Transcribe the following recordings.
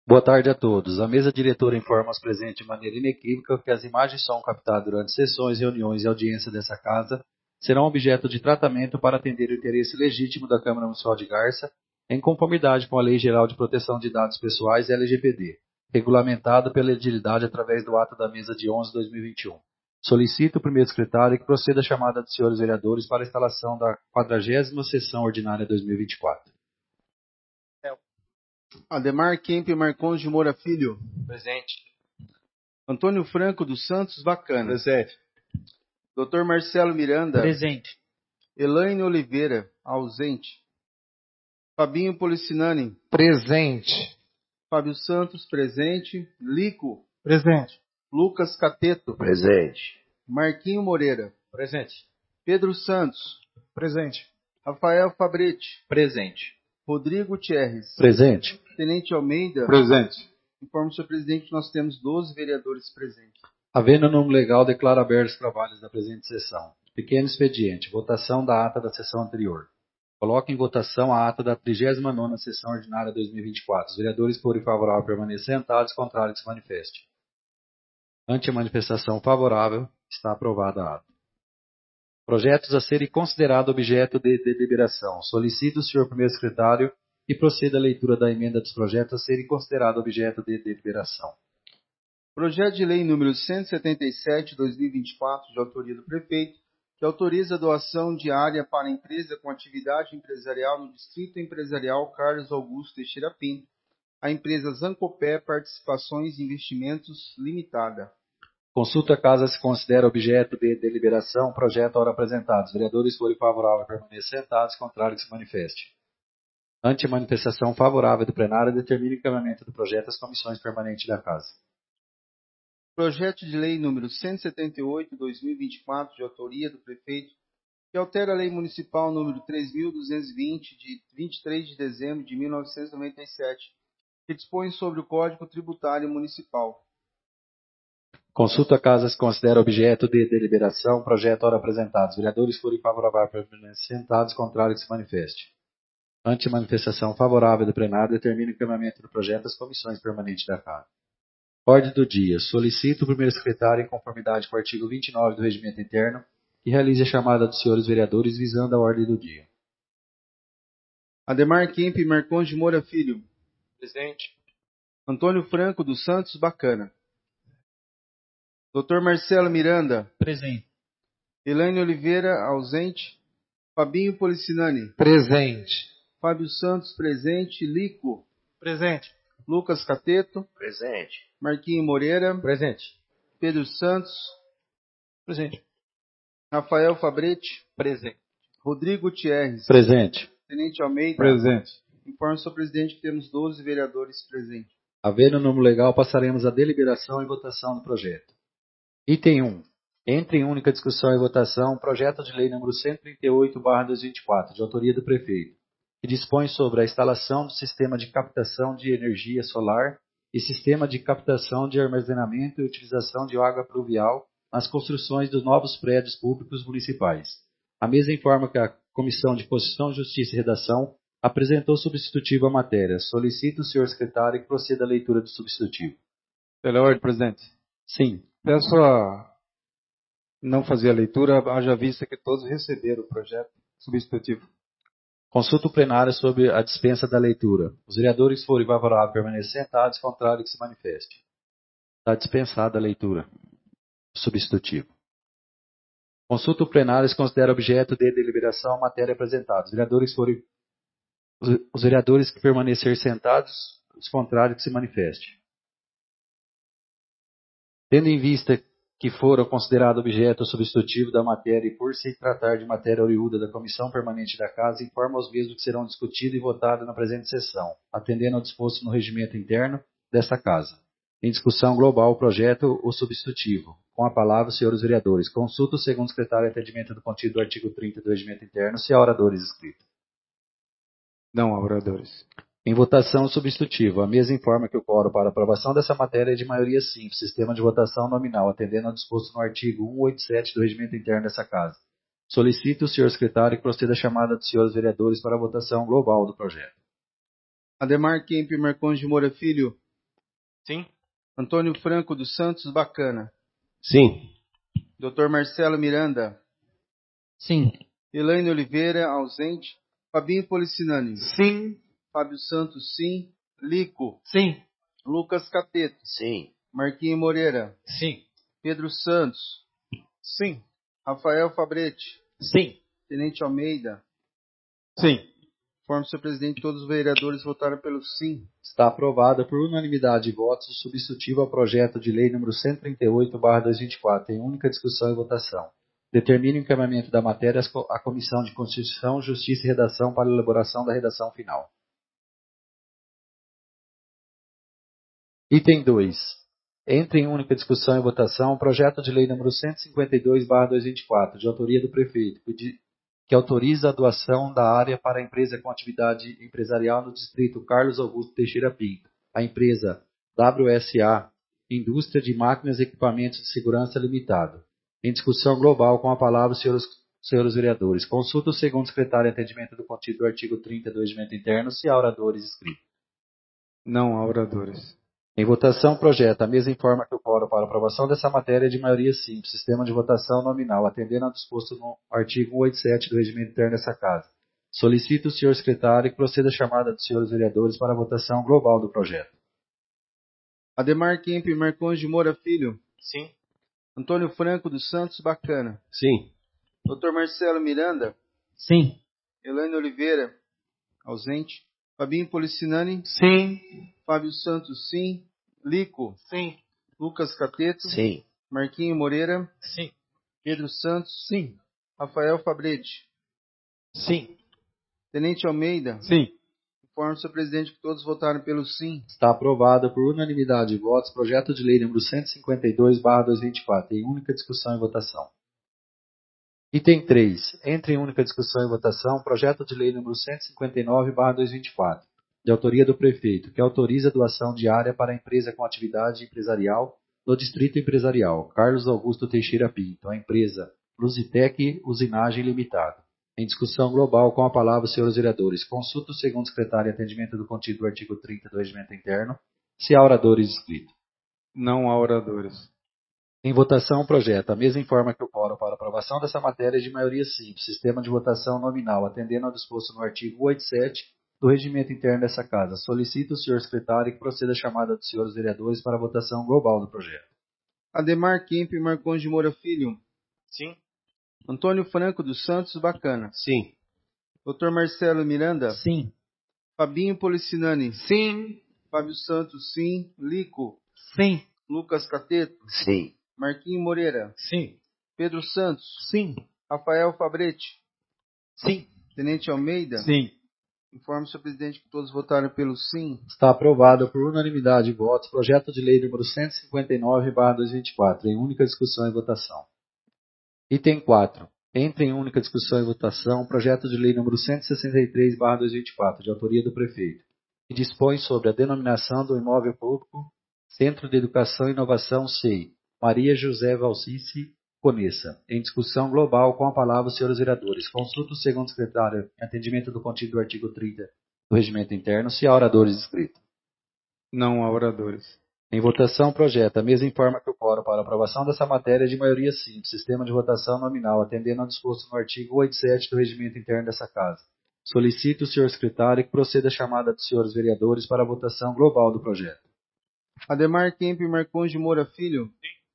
Boa tarde a todos. A mesa diretora informa aos presentes de maneira inequívoca que as imagens são captadas durante sessões, reuniões e audiência dessa casa serão objeto de tratamento para atender o interesse legítimo da Câmara Municipal de Garça, em conformidade com a Lei Geral de Proteção de Dados Pessoais, LGPD, regulamentado pela edilidade através do ato da mesa de 11/2021. Solicito o primeiro secretário que proceda a chamada dos senhores vereadores para a instalação da 40ª sessão ordinária 2024. Ademar Kemp Marcons de Moura Filho. Presente. Antônio Franco dos Santos Bacana. Presente. Dr. Marcelo Miranda. Presente. Elaine Oliveira, ausente. Fabinho Policinani. Presente. Fábio Santos, presente. Lico. Presente. Lucas Cateto. Presente. Marquinho Moreira. Presente. Pedro Santos. Presente. Rafael Fabretti. Presente. Rodrigo Thierres. Presente. Tenente Almeida. Presente. Informo o senhor presidente que nós temos 12 vereadores presentes. Havendo norma legal, declaro abertos os trabalhos da presente sessão. Pequeno expediente. Votação da ata da sessão anterior. Coloque em votação a ata da 39ª sessão ordinária 2024. Os vereadores, por favorável, permaneçam sentados, contrário que se manifeste. Ante a manifestação favorável, está aprovada a ata. Projetos a serem considerados objeto de deliberação. Solicito o senhor primeiro secretário que proceda à leitura da emenda dos projetos a serem considerados objeto de deliberação. Projeto de lei número 177/2024, de autoria do prefeito, que autoriza a doação de área para empresa com atividade empresarial no Distrito Empresarial Carlos Augusto Teixeira Pinto, a empresa Zancopé Participações e Investimentos Limitada. Consulta a casa se considera objeto de deliberação, projeto a hora apresentado. Os vereadores forem favoráveis, permaneçam sentados, contrário que se manifeste. Ante a manifestação favorável do plenário, determine o encaminhamento do projeto às comissões permanentes da casa. Projeto de lei número 178/2024, de autoria do prefeito, que altera a lei municipal número 3.220, de 23 de dezembro de 1997, que dispõe sobre o Código Tributário Municipal. Consulta a casa se considera objeto de deliberação, projeto a hora apresentado. Os vereadores forem favoráveis, permaneçam sentados, contrário que se manifeste. Ante a manifestação favorável do plenário, determine o encaminhamento do projeto às comissões permanentes da casa. Ordem do dia. Solicito o primeiro secretário, em conformidade com o artigo 29 do Regimento Interno, que realize a chamada dos senhores vereadores visando a ordem do dia. Ademar Kemp Marcons de Moura Filho. Presente. Antônio Franco dos Santos Bacana. Dr. Marcelo Miranda. Presente. Elaine Oliveira, ausente. Fabinho Policinani. Presente. Fábio Santos, presente. Lico. Presente. Lucas Cateto. Presente. Marquinho Moreira. Presente. Pedro Santos. Presente. Rafael Fabretti. Presente. Rodrigo Thierres. Presente. Tenente Almeida. Presente. Informo o senhor presidente que temos 12 vereadores presentes. Havendo norma legal, passaremos à deliberação e votação do projeto. Item 1. Entre em única discussão e votação, projeto de lei número 138/2024, de autoria do prefeito, que dispõe sobre a instalação do sistema de captação de energia solar e sistema de captação de armazenamento e utilização de água pluvial nas construções dos novos prédios públicos municipais. A mesa informa que a Comissão de Constituição, Justiça e Redação apresentou substitutivo à matéria. Solicito o senhor secretário que proceda à leitura do substitutivo. Pela ordem, presidente. Sim. Peço a não fazer a leitura, haja vista que todos receberam o projeto substitutivo. Consulta o plenário sobre a dispensa da leitura. Os vereadores forem favoráveis, permaneçam sentados, contrário que se manifeste. Está dispensada a leitura. Substitutivo. Consulta o plenário se considera objeto de deliberação a matéria apresentada. Os vereadores que permanecerem sentados, os contrários que se manifeste. Tendo em vista que foram considerados objeto substitutivo da matéria e por se tratar de matéria oriunda da Comissão Permanente da Casa, informa aos mesmos que serão discutidos e votados na presente sessão, atendendo ao disposto no regimento interno desta Casa. Em discussão global o projeto, o substitutivo. Com a palavra, os senhores vereadores. Consulta o segundo secretário de atendimento do contido do artigo 30 do regimento interno, se há oradores inscritos. Não há oradores. Em votação substitutiva, a mesa informa que o quórum para aprovação dessa matéria é de maioria simples, sistema de votação nominal, atendendo ao disposto no artigo 187 do regimento interno dessa Casa. Solicito o senhor secretário que proceda a chamada dos senhores vereadores para a votação global do projeto. Ademar Kemp Marcons de Moura Filho. Sim. Antônio Franco dos Santos Bacana. Sim. Dr. Marcelo Miranda. Sim. Elaine Oliveira, ausente. Fabinho Policinani. Sim. Fábio Santos, sim. Lico. Sim. Lucas Cateto. Sim. Marquinho Moreira. Sim. Pedro Santos. Sim. Rafael Fabretti. Sim. Tenente Almeida. Sim. Informe, senhor presidente, que todos os vereadores votaram pelo sim. Está aprovada por unanimidade de votos o substitutivo ao projeto de lei número 138/2024, em única discussão e votação. Determine o encaminhamento da matéria à Comissão de Constituição, Justiça e Redação para a elaboração da redação final. Item 2. Entre em única discussão e votação o projeto de lei número 152/2024, de autoria do prefeito, que autoriza a doação da área para a empresa com atividade empresarial no distrito Carlos Augusto Teixeira Pinto, a empresa WSA, Indústria de Máquinas e Equipamentos de Segurança Limitado. Em discussão global, com a palavra os senhores vereadores. Consulta o segundo secretário em atendimento do contido do artigo 30 do Regimento Interno, se há oradores inscritos. Não há oradores. Em votação, projeto. A mesa informa que o quórum para aprovação dessa matéria é de maioria simples. Sistema de votação nominal, atendendo ao disposto no artigo 187 do Regimento Interno dessa Casa. Solicito o senhor secretário que proceda a chamada dos senhores vereadores para a votação global do projeto. Ademar Kemp Marcondes de Moura Filho. Sim. Antônio Franco dos Santos Bacana. Sim. Dr. Marcelo Miranda. Sim. Elaine Oliveira, ausente. Fabinho Policinani. Sim. Fábio Santos, sim. Lico. Sim. Lucas Cateto. Sim. Marquinho Moreira. Sim. Pedro Santos. Sim. Rafael Fabretti. Sim. Tenente Almeida. Sim. Informo, senhor presidente, que todos votaram pelo sim. Está aprovado por unanimidade de votos projeto de lei número 152/2024, em única discussão e votação. Item 3. Entre em única discussão e votação projeto de lei número 159/2024, de autoria do prefeito, que autoriza a doação de área para a empresa com atividade empresarial no Distrito Empresarial Carlos Augusto Teixeira Pinto, a empresa Lusitec Usinagem Limitada. Em discussão global, com a palavra os senhores vereadores. Consulta o segundo secretário em atendimento do contido do artigo 30 do Regimento Interno, se há oradores inscritos. Não há oradores. Em votação, o projeto. A mesa informa que o quórum para aprovação dessa matéria é de maioria simples. Sistema de votação nominal, atendendo ao disposto no artigo 187 do Regimento Interno dessa Casa. Solicito o senhor secretário que proceda a chamada dos senhores vereadores para a votação global do projeto. Ademar Kemp Marcondes de Moura Filho. Sim. Antônio Franco dos Santos Bacana. Sim. Dr. Marcelo Miranda. Sim. Fabinho Policinani. Sim. Fábio Santos, sim. Lico. Sim. Lucas Cateto. Sim. Marquinho Moreira. Sim. Pedro Santos. Sim. Rafael Fabretti. Sim. Tenente Almeida. Sim. Informe, senhor presidente, que todos votaram pelo sim. Está aprovado por unanimidade de votos projeto de lei número 159/2024, em única discussão e votação. Item 4. Entre em única discussão e votação o projeto de lei número 163/2024, de autoria do prefeito, que dispõe sobre a denominação do imóvel público Centro de Educação e Inovação SEI, Maria José Valcice Conessa. Em discussão global, com a palavra os senhores vereadores. Consulta o segundo secretário em atendimento do contido do artigo 30 do Regimento Interno, se há oradores inscritos. Não há oradores. Em votação, projeto. A mesa informa que o quórum para aprovação dessa matéria é de maioria simples. Sistema de votação nominal, atendendo ao disposto no artigo 187 do Regimento Interno dessa Casa. Solicito o senhor secretário que proceda a chamada dos senhores vereadores para a votação global do projeto. Ademar Kemp Marcondes de Moura Filho.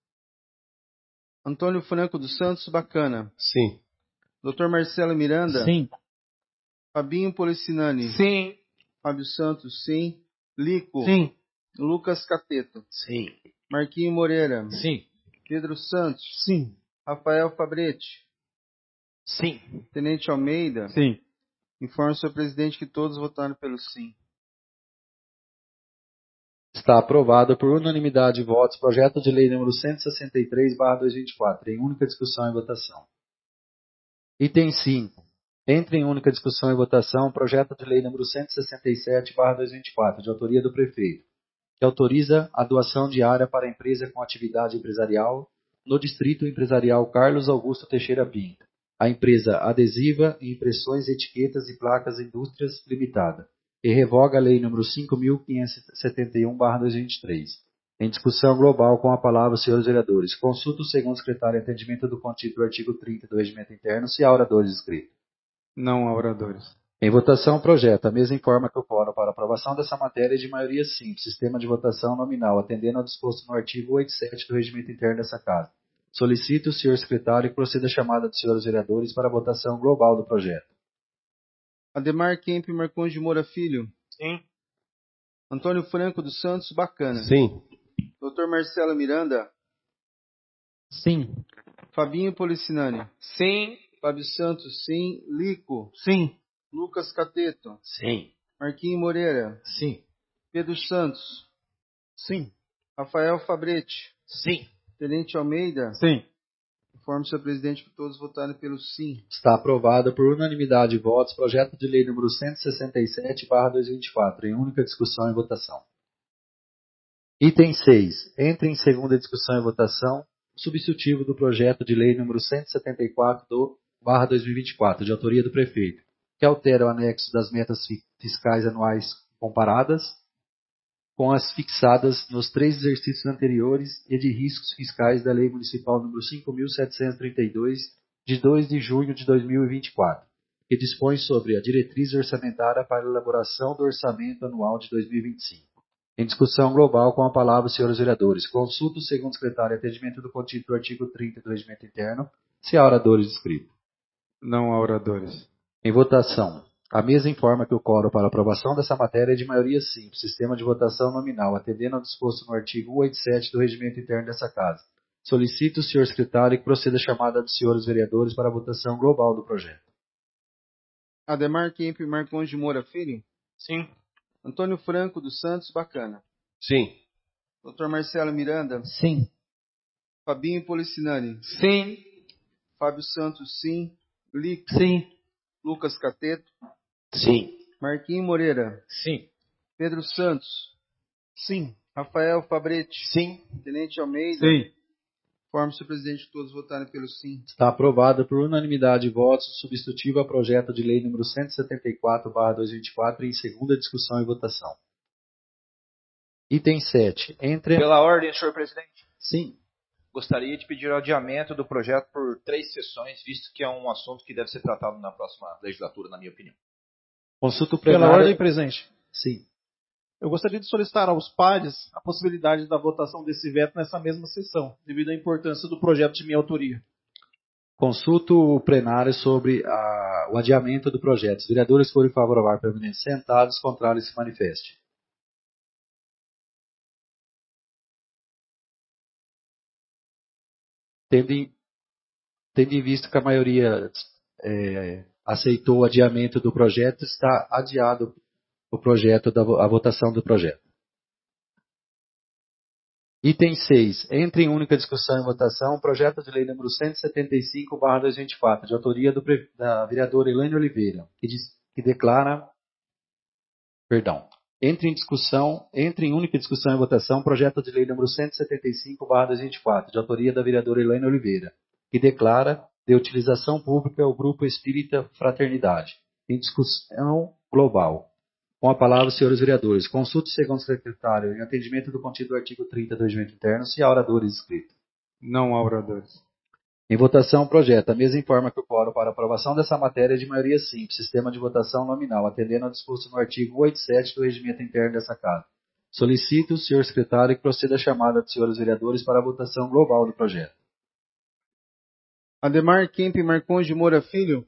Antônio Franco dos Santos Bacana. Sim. Dr. Marcelo Miranda. Sim. Fabinho Policinani. Sim. Fábio Santos, sim. Lico. Sim. Lucas Cateto. Sim. Marquinho Moreira. Sim. Pedro Santos. Sim. Rafael Fabretti. Sim. Tenente Almeida. Sim. Informe, senhor presidente, que todos votaram pelo sim. Está aprovado por unanimidade de votos projeto de lei número 163/2024, em única discussão e votação. Item 5. Entre em única discussão e votação o projeto de lei número 167/2024, de autoria do prefeito, que autoriza a doação de área para a empresa com atividade empresarial no Distrito Empresarial Carlos Augusto Teixeira Pinto, a empresa Adesiva e Impressões, Etiquetas e Placas Indústrias Limitada. e revoga a Lei nº 5.571/2023. Em discussão global, com a palavra os senhores vereadores. Consulta o segundo secretário em atendimento do contido do artigo 30 do Regimento Interno, se há oradores inscritos. Não há oradores. Em votação, o projeto. A mesa informa que o quórum para aprovação dessa matéria é de maioria simples, sistema de votação nominal, atendendo ao disposto no artigo 87 do Regimento Interno dessa Casa. Solicito o senhor secretário que proceda a chamada dos senhores vereadores para a votação global do projeto. Ademar Kemp Marcondes de Moura Filho. Sim. Antônio Franco dos Santos Bacana. Sim. Dr. Marcelo Miranda. Sim. Fabinho Policinani. Sim. Fábio Santos, sim. Lico. Sim. Lucas Cateto. Sim. Marquinhos Moreira. Sim. Pedro Santos. Sim. Rafael Fabretti. Sim. Tenente Almeida. Sim. Informe, senhor presidente, que todos votaram pelo sim. Está aprovado por unanimidade de votos projeto de lei número 167/2024, em única discussão e votação. Item 6. Entra em segunda discussão e votação substitutivo do projeto de lei número 174/2024, de autoria do prefeito, que altera o anexo das metas fiscais anuais comparadas com as fixadas nos 3 exercícios anteriores e de riscos fiscais da Lei Municipal número 5.732, de 2 de junho de 2024, que dispõe sobre a diretriz orçamentária para a elaboração do orçamento anual de 2025. Em discussão global, com a palavra os senhores vereadores. Consulta o segundo secretário em atendimento do contido do artigo 30 do Regimento Interno, se há oradores inscritos. Não há oradores. Em votação. A mesa informa que o quórum para aprovação dessa matéria é de maioria simples, sistema de votação nominal, atendendo ao disposto no artigo 187 do Regimento Interno dessa Casa. Solicito o senhor secretário que proceda a chamada dos senhores vereadores para a votação global do projeto. Ademar Kemp Marcondes de Moura Filho. Sim. Antônio Franco dos Santos Bacana. Sim. Dr. Marcelo Miranda. Sim. Fabinho Policinani. Sim. Fábio Santos, sim. Lico. Sim. Lucas Cateto. Sim. Marquinhos Moreira. Sim. Pedro Santos. Sim. Rafael Fabretti. Sim. Tenente Almeida. Sim. Informe, senhor presidente, que todos votaram pelo sim. Está aprovado por unanimidade de votos o substitutivo a projeto de lei número 174/2024 em segunda discussão e votação. Item 7. Pela ordem, senhor presidente. Sim. Gostaria de pedir o adiamento do projeto por 3 sessões, visto que é um assunto que deve ser tratado na próxima legislatura, na minha opinião. Consulta o Pela plenário. ordem, presidente. Sim. Eu gostaria de solicitar aos pares a possibilidade da votação desse veto nessa mesma sessão, devido à importância do projeto de minha autoria. Consulto o plenário sobre o adiamento do projeto. Os vereadores que forem favorável permaneçam sentados, contrários se manifeste. Tendo em vista que a maioria aceitou o adiamento do projeto, está adiado o projeto, a votação do projeto. Item 6. Entra em única discussão e votação o projeto de lei número 175/2024, de autoria da vereadora Elaine Oliveira, que declara... Perdão. Entra em única discussão e votação o projeto de lei número 175/2024, de autoria da vereadora Elaine Oliveira, que declara de utilização pública o Grupo Espírita Fraternidade. Em discussão global. Com a palavra, os senhores vereadores. Consulte o segundo secretário em atendimento do contido do artigo 30 do Regimento Interno, se há oradores inscritos. Não há oradores. Em votação, projeto. A mesa informa que o quórum para aprovação dessa matéria é de maioria simples, sistema de votação nominal, atendendo ao disposto no artigo 187 do Regimento Interno dessa Casa. Solicito o senhor secretário que proceda a chamada dos senhores vereadores para a votação global do projeto. Ademar Kemp Marcondes de Moura Filho.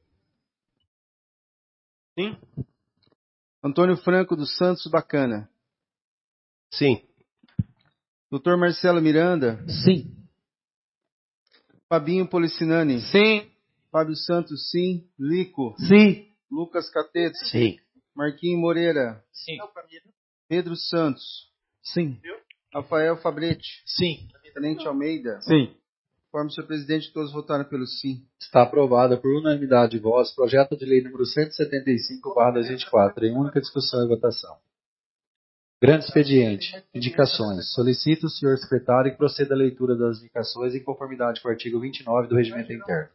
Sim. Antônio Franco dos Santos Bacana. Sim. Dr. Marcelo Miranda. Sim. Fabinho Policinani. Sim. Fábio Santos, sim. Lico. Sim. Lucas Cateto. Sim. Marquinhos Moreira. Sim. Pedro Santos. Sim. Rafael Fabretti. Sim. Tenente Almeida. Sim. Informe, senhor presidente, todos votaram pelo sim. Está aprovada por unanimidade de votos projeto de lei número 175/2024, em única discussão e votação. Grande expediente. Indicações. Solicito o senhor secretário que proceda à leitura das indicações em conformidade com o artigo 29 do Regimento Interno.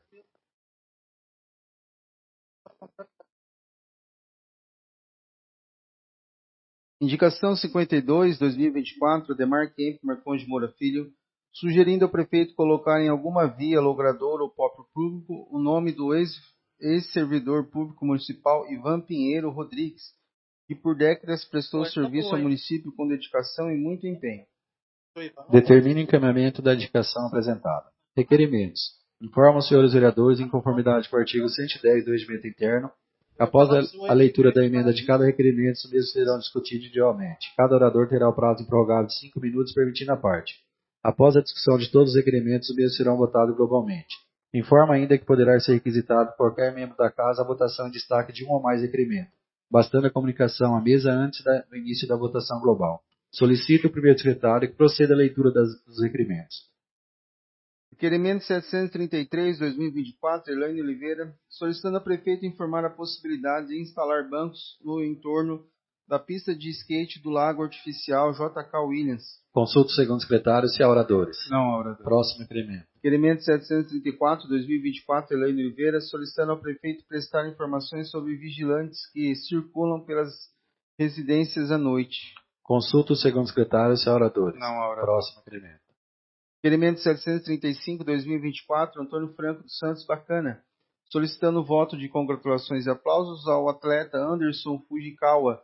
Indicação 52, 2024, Ademar Kemp Marcondes de Moura Filho, sugerindo ao prefeito colocar em alguma via, logrador ou próprio público o nome do ex-servidor público municipal Ivan Pinheiro Rodrigues, que por décadas prestou serviço ao município com dedicação e muito empenho. Determina o encaminhamento da indicação apresentada. Requerimentos. Informa os senhores vereadores, em conformidade com o artigo 110 do regimento interno, após a leitura da emenda de cada requerimento, os mesmos serão discutidos individualmente. Cada orador terá o prazo improrrogável de 5 minutos, permitindo a parte. Após a discussão de todos os requerimentos, os mesmos serão votados globalmente. Informa ainda que poderá ser requisitado por qualquer membro da Casa a votação em destaque de um ou mais requerimentos, bastando a comunicação à mesa antes do início da votação global. Solicito o primeiro secretário que proceda à leitura dos requerimentos. Requerimento 733, 2024, Elaine Oliveira, solicitando ao prefeito informar a possibilidade de instalar bancos no entorno da pista de skate do Lago Artificial JK Williams. Consulta o segundo secretário se há oradores. Não há oradores. Próximo requerimento. Requerimento 734, 2024, Elaine Oliveira, solicitando ao prefeito prestar informações sobre vigilantes que circulam pelas residências à noite. Consulta o segundo secretário se há oradores. Não há oradores. Próximo requerimento. Requerimento 735, 2024, Antônio Franco dos Santos Bacana, solicitando o voto de congratulações e aplausos ao atleta Anderson Fujikawa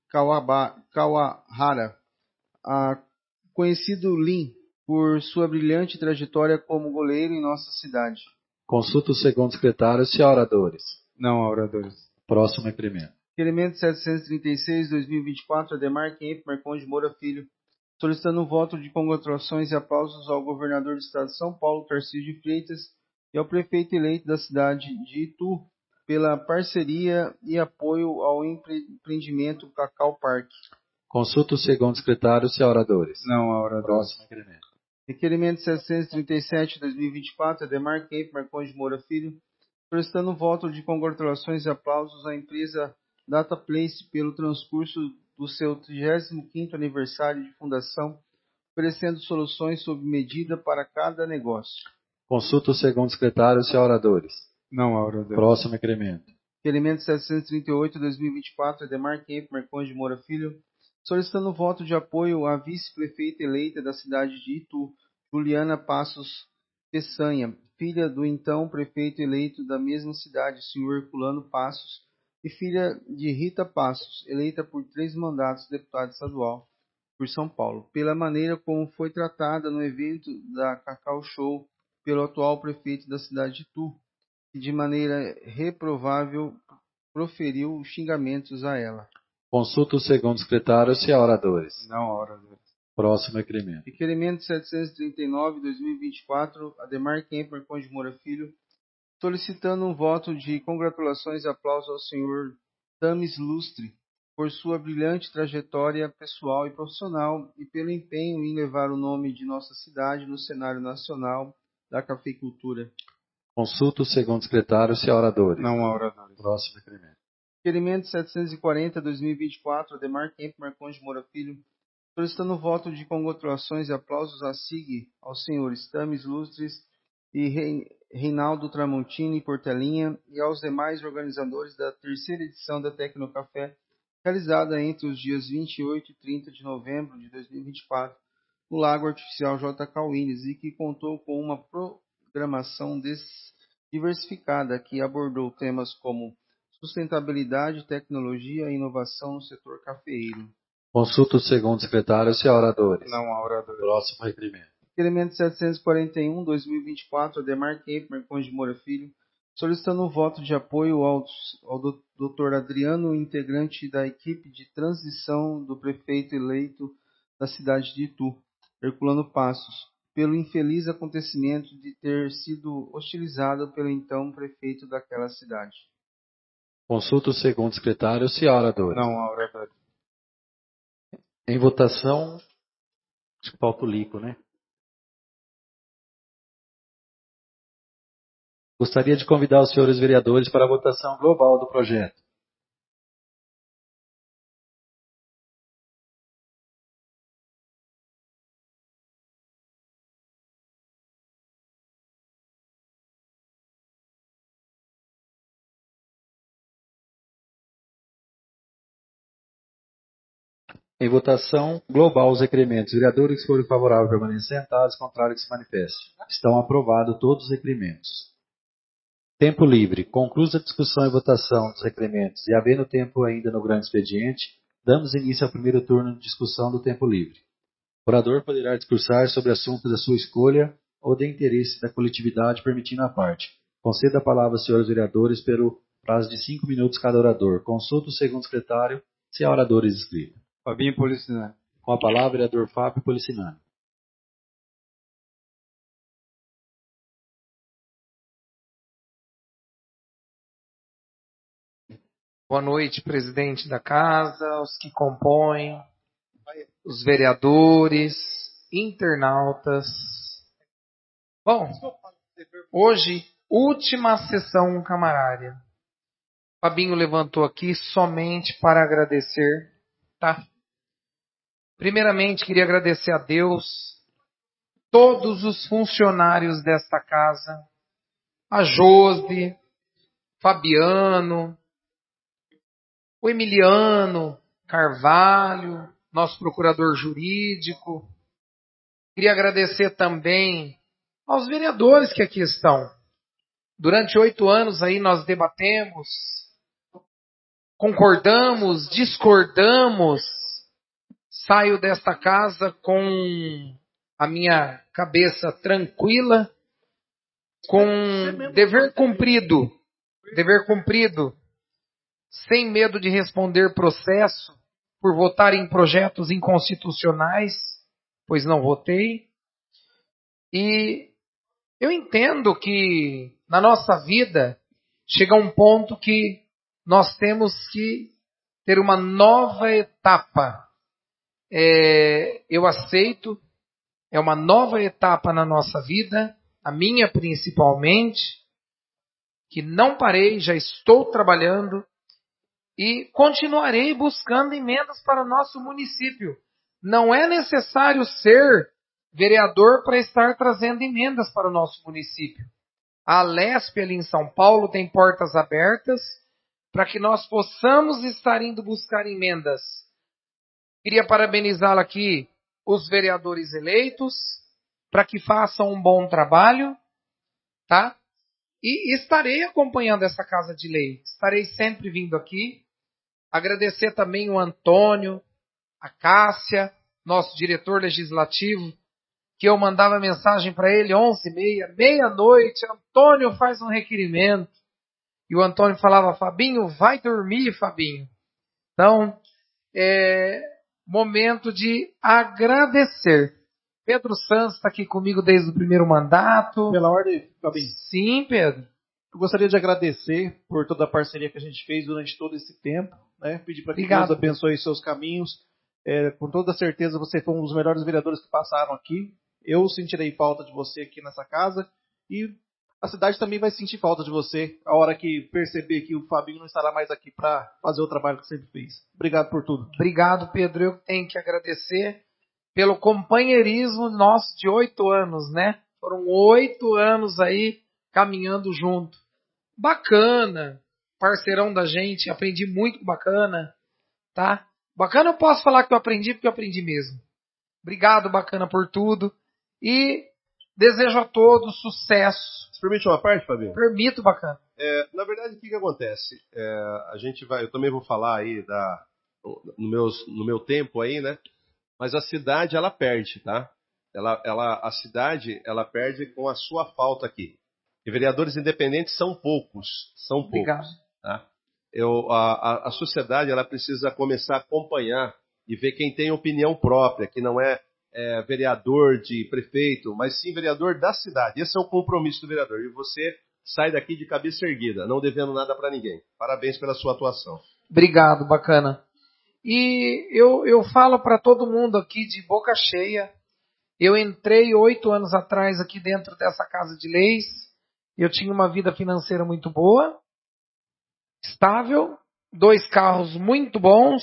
Kawahara, conhecido Lin, por sua brilhante trajetória como goleiro em nossa cidade. Consulta o segundo secretário se há oradores. Não há oradores. Próximo requerimento. Requerimento 736, 2024, Ademar Kemp Marcondes de Moura Filho, solicitando um voto de congratulações e aplausos ao governador do estado de São Paulo, Tarcísio de Freitas, e ao prefeito eleito da cidade de Itu, pela parceria e apoio ao empreendimento Cacau Park. Consulta o segundo secretário se há oradores. Não há oradores. Próximo requerimento. Requerimento 737, 2024, Ademar Kemp Marcondes de Moura Filho, solicitando um voto de congratulações e aplausos à empresa DataPlace pelo transcurso do seu 35º aniversário de fundação, oferecendo soluções sob medida para cada negócio. Consulta o segundo secretário se há oradores. Não há oradores. Próximo requerimento. Requerimento 738, 2024, Ademar Kemp Marcondes de Moura Filho, solicitando um voto de apoio à vice-prefeita eleita da cidade de Itu, Juliana Passos Peçanha, filha do então prefeito eleito da mesma cidade, senhor Herculano Passos, e filha de Rita Passos, eleita por 3 mandatos deputada estadual por São Paulo, pela maneira como foi tratada no evento da Cacau Show pelo atual prefeito da cidade de Itu, que de maneira reprovável proferiu xingamentos a ela. Consulta o segundo secretário se há oradores. Não há oradores. Próximo requerimento. Requerimento 739, 2024, Ademar Kemp Marcondes de Moura Filho, solicitando um voto de congratulações e aplausos ao senhor Tamis Lustre por sua brilhante trajetória pessoal e profissional e pelo empenho em levar o nome de nossa cidade no cenário nacional da cafeicultura. Consulta o segundo secretário se há oradores. Não há oradores. Próximo requerimento. Requerimento 740, 2024, Ademar Kemp Marcondes de Moura Filho, solicitando o voto de congratulações e aplausos à SIG, aos senhores Tamis Lustres e Reinaldo Tramontini Portelinha e aos demais organizadores da terceira edição da Tecnocafé, realizada entre os dias 28 e 30 de novembro de 2024, no Lago Artificial JK Williams, e que contou com uma programação diversificada que abordou temas como sustentabilidade, tecnologia e inovação no setor cafeeiro. Consulta o segundo secretário se há oradores. Não há oradores. Próximo requerimento. Requerimento 741, 2024, Ademar Kemp Marcondes de Moura Filho, solicitando um voto de apoio ao Dr. Adriano, integrante da equipe de transição do prefeito eleito da cidade de Itu, Herculano Passos, pelo infeliz acontecimento de ter sido hostilizado pelo então prefeito daquela cidade. Consulta o segundo secretário se há oradores. Não há oradores. Em votação, acho que falta o Lico, né? Gostaria de convidar os senhores vereadores para a votação global do projeto. Em votação global os requerimentos. Vereadores que forem favoráveis permaneçam sentados, contrário que se manifeste. Estão aprovados todos os requerimentos. Tempo livre. Conclusa a discussão e votação dos requerimentos e havendo tempo ainda no grande expediente, damos início ao primeiro turno de discussão do tempo livre. O orador poderá discursar sobre assuntos da sua escolha ou de interesse da coletividade, permitindo a parte. Conceda a palavra aos senhores vereadores pelo prazo de 5 minutos cada orador. Consulta o segundo secretário se há oradores inscritos. Fabinho Policinani. Com a palavra, vereador Fábio Policinani. Boa noite, presidente da casa, os que compõem, os vereadores, internautas. Bom, hoje, última sessão camarária. Fabinho levantou aqui somente para agradecer, tá? Primeiramente, queria agradecer a Deus, todos os funcionários desta casa, a Josi, Fabiano, o Emiliano Carvalho, nosso procurador jurídico. Queria agradecer também aos vereadores que aqui estão. Durante 8 anos aí nós debatemos, concordamos, discordamos. Saio desta casa com a minha cabeça tranquila, com dever cumprido, sem medo de responder processo por votar em projetos inconstitucionais, pois não votei. E eu entendo que na nossa vida chega um ponto que nós temos que ter uma nova etapa. Eu aceito, é uma nova etapa na nossa vida, a minha principalmente, que não parei, já estou trabalhando e continuarei buscando emendas para o nosso município. Não é necessário ser vereador para estar trazendo emendas para o nosso município. A Alesp ali em São Paulo tem portas abertas para que nós possamos estar indo buscar emendas. Queria parabenizá-la aqui, os vereadores eleitos, para que façam um bom trabalho, tá? E estarei acompanhando essa Casa de Lei. Estarei sempre vindo aqui. Agradecer também o Antônio, a Cássia, nosso diretor legislativo, que eu mandava mensagem para ele 11h30, meia-noite, Antônio faz um requerimento. E o Antônio falava, Fabinho, vai dormir, Fabinho. Então, momento de agradecer. Pedro Santos está aqui comigo desde o primeiro mandato. Pela ordem, Fabinho. Sim, Pedro. Eu gostaria de agradecer por toda a parceria que a gente fez durante todo esse tempo. Né? Pedir para que Deus abençoe os seus caminhos. Com toda certeza você foi um dos melhores vereadores que passaram aqui. Eu sentirei falta de você aqui nessa casa. E a cidade também vai sentir falta de você a hora que perceber que o Fabinho não estará mais aqui para fazer o trabalho que sempre fez. Obrigado por tudo. Obrigado, Pedro. Eu tenho que agradecer pelo companheirismo nosso de 8 anos, né? Foram 8 anos aí caminhando junto. Bacana. Parceirão da gente. Aprendi muito com Bacana. Tá? Bacana eu posso falar que eu aprendi porque eu aprendi mesmo. Obrigado, Bacana, por tudo. E desejo a todos sucesso. Você permite uma parte, Fabinho? Permito, Bacana. Na verdade, o que acontece? Eu também vou falar aí no meu tempo aí, né? Mas a cidade, ela perde, tá? A cidade, ela perde com a sua falta aqui. E vereadores independentes são poucos. Obrigado. Tá? A sociedade, ela precisa começar a acompanhar e ver quem tem opinião própria, que não é vereador de prefeito, mas sim vereador da cidade. Esse é o compromisso do vereador. E você sai daqui de cabeça erguida, não devendo nada para ninguém. Parabéns pela sua atuação. Obrigado, Bacana. E eu falo para todo mundo aqui de boca cheia. Eu entrei 8 anos atrás aqui dentro dessa Casa de Leis. Eu tinha uma vida financeira muito boa, estável, 2 carros muito bons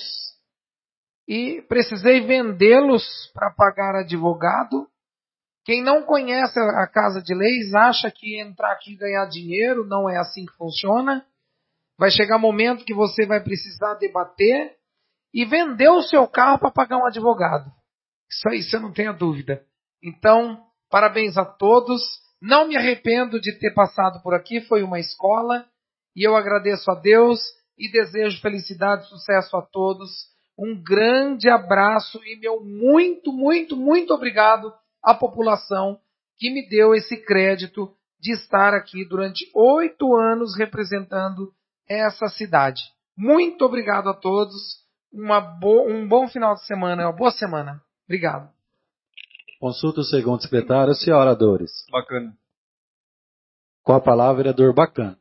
e precisei vendê-los para pagar advogado. Quem não conhece a Casa de Leis acha que entrar aqui e ganhar dinheiro, não é assim que funciona. Vai chegar um momento que você vai precisar debater e vendeu o seu carro para pagar um advogado. Isso aí você não tenha dúvida. Então, parabéns a todos. Não me arrependo de ter passado por aqui, foi uma escola. E eu agradeço a Deus e desejo felicidade e sucesso a todos. Um grande abraço e meu muito, muito, muito obrigado à população que me deu esse crédito de estar aqui durante 8 anos representando essa cidade. Muito obrigado a todos. Um bom final de semana, uma boa semana. Obrigado. Consulta o segundo secretário, senhora Dores. Bacana. Com a palavra, vereador Bacana.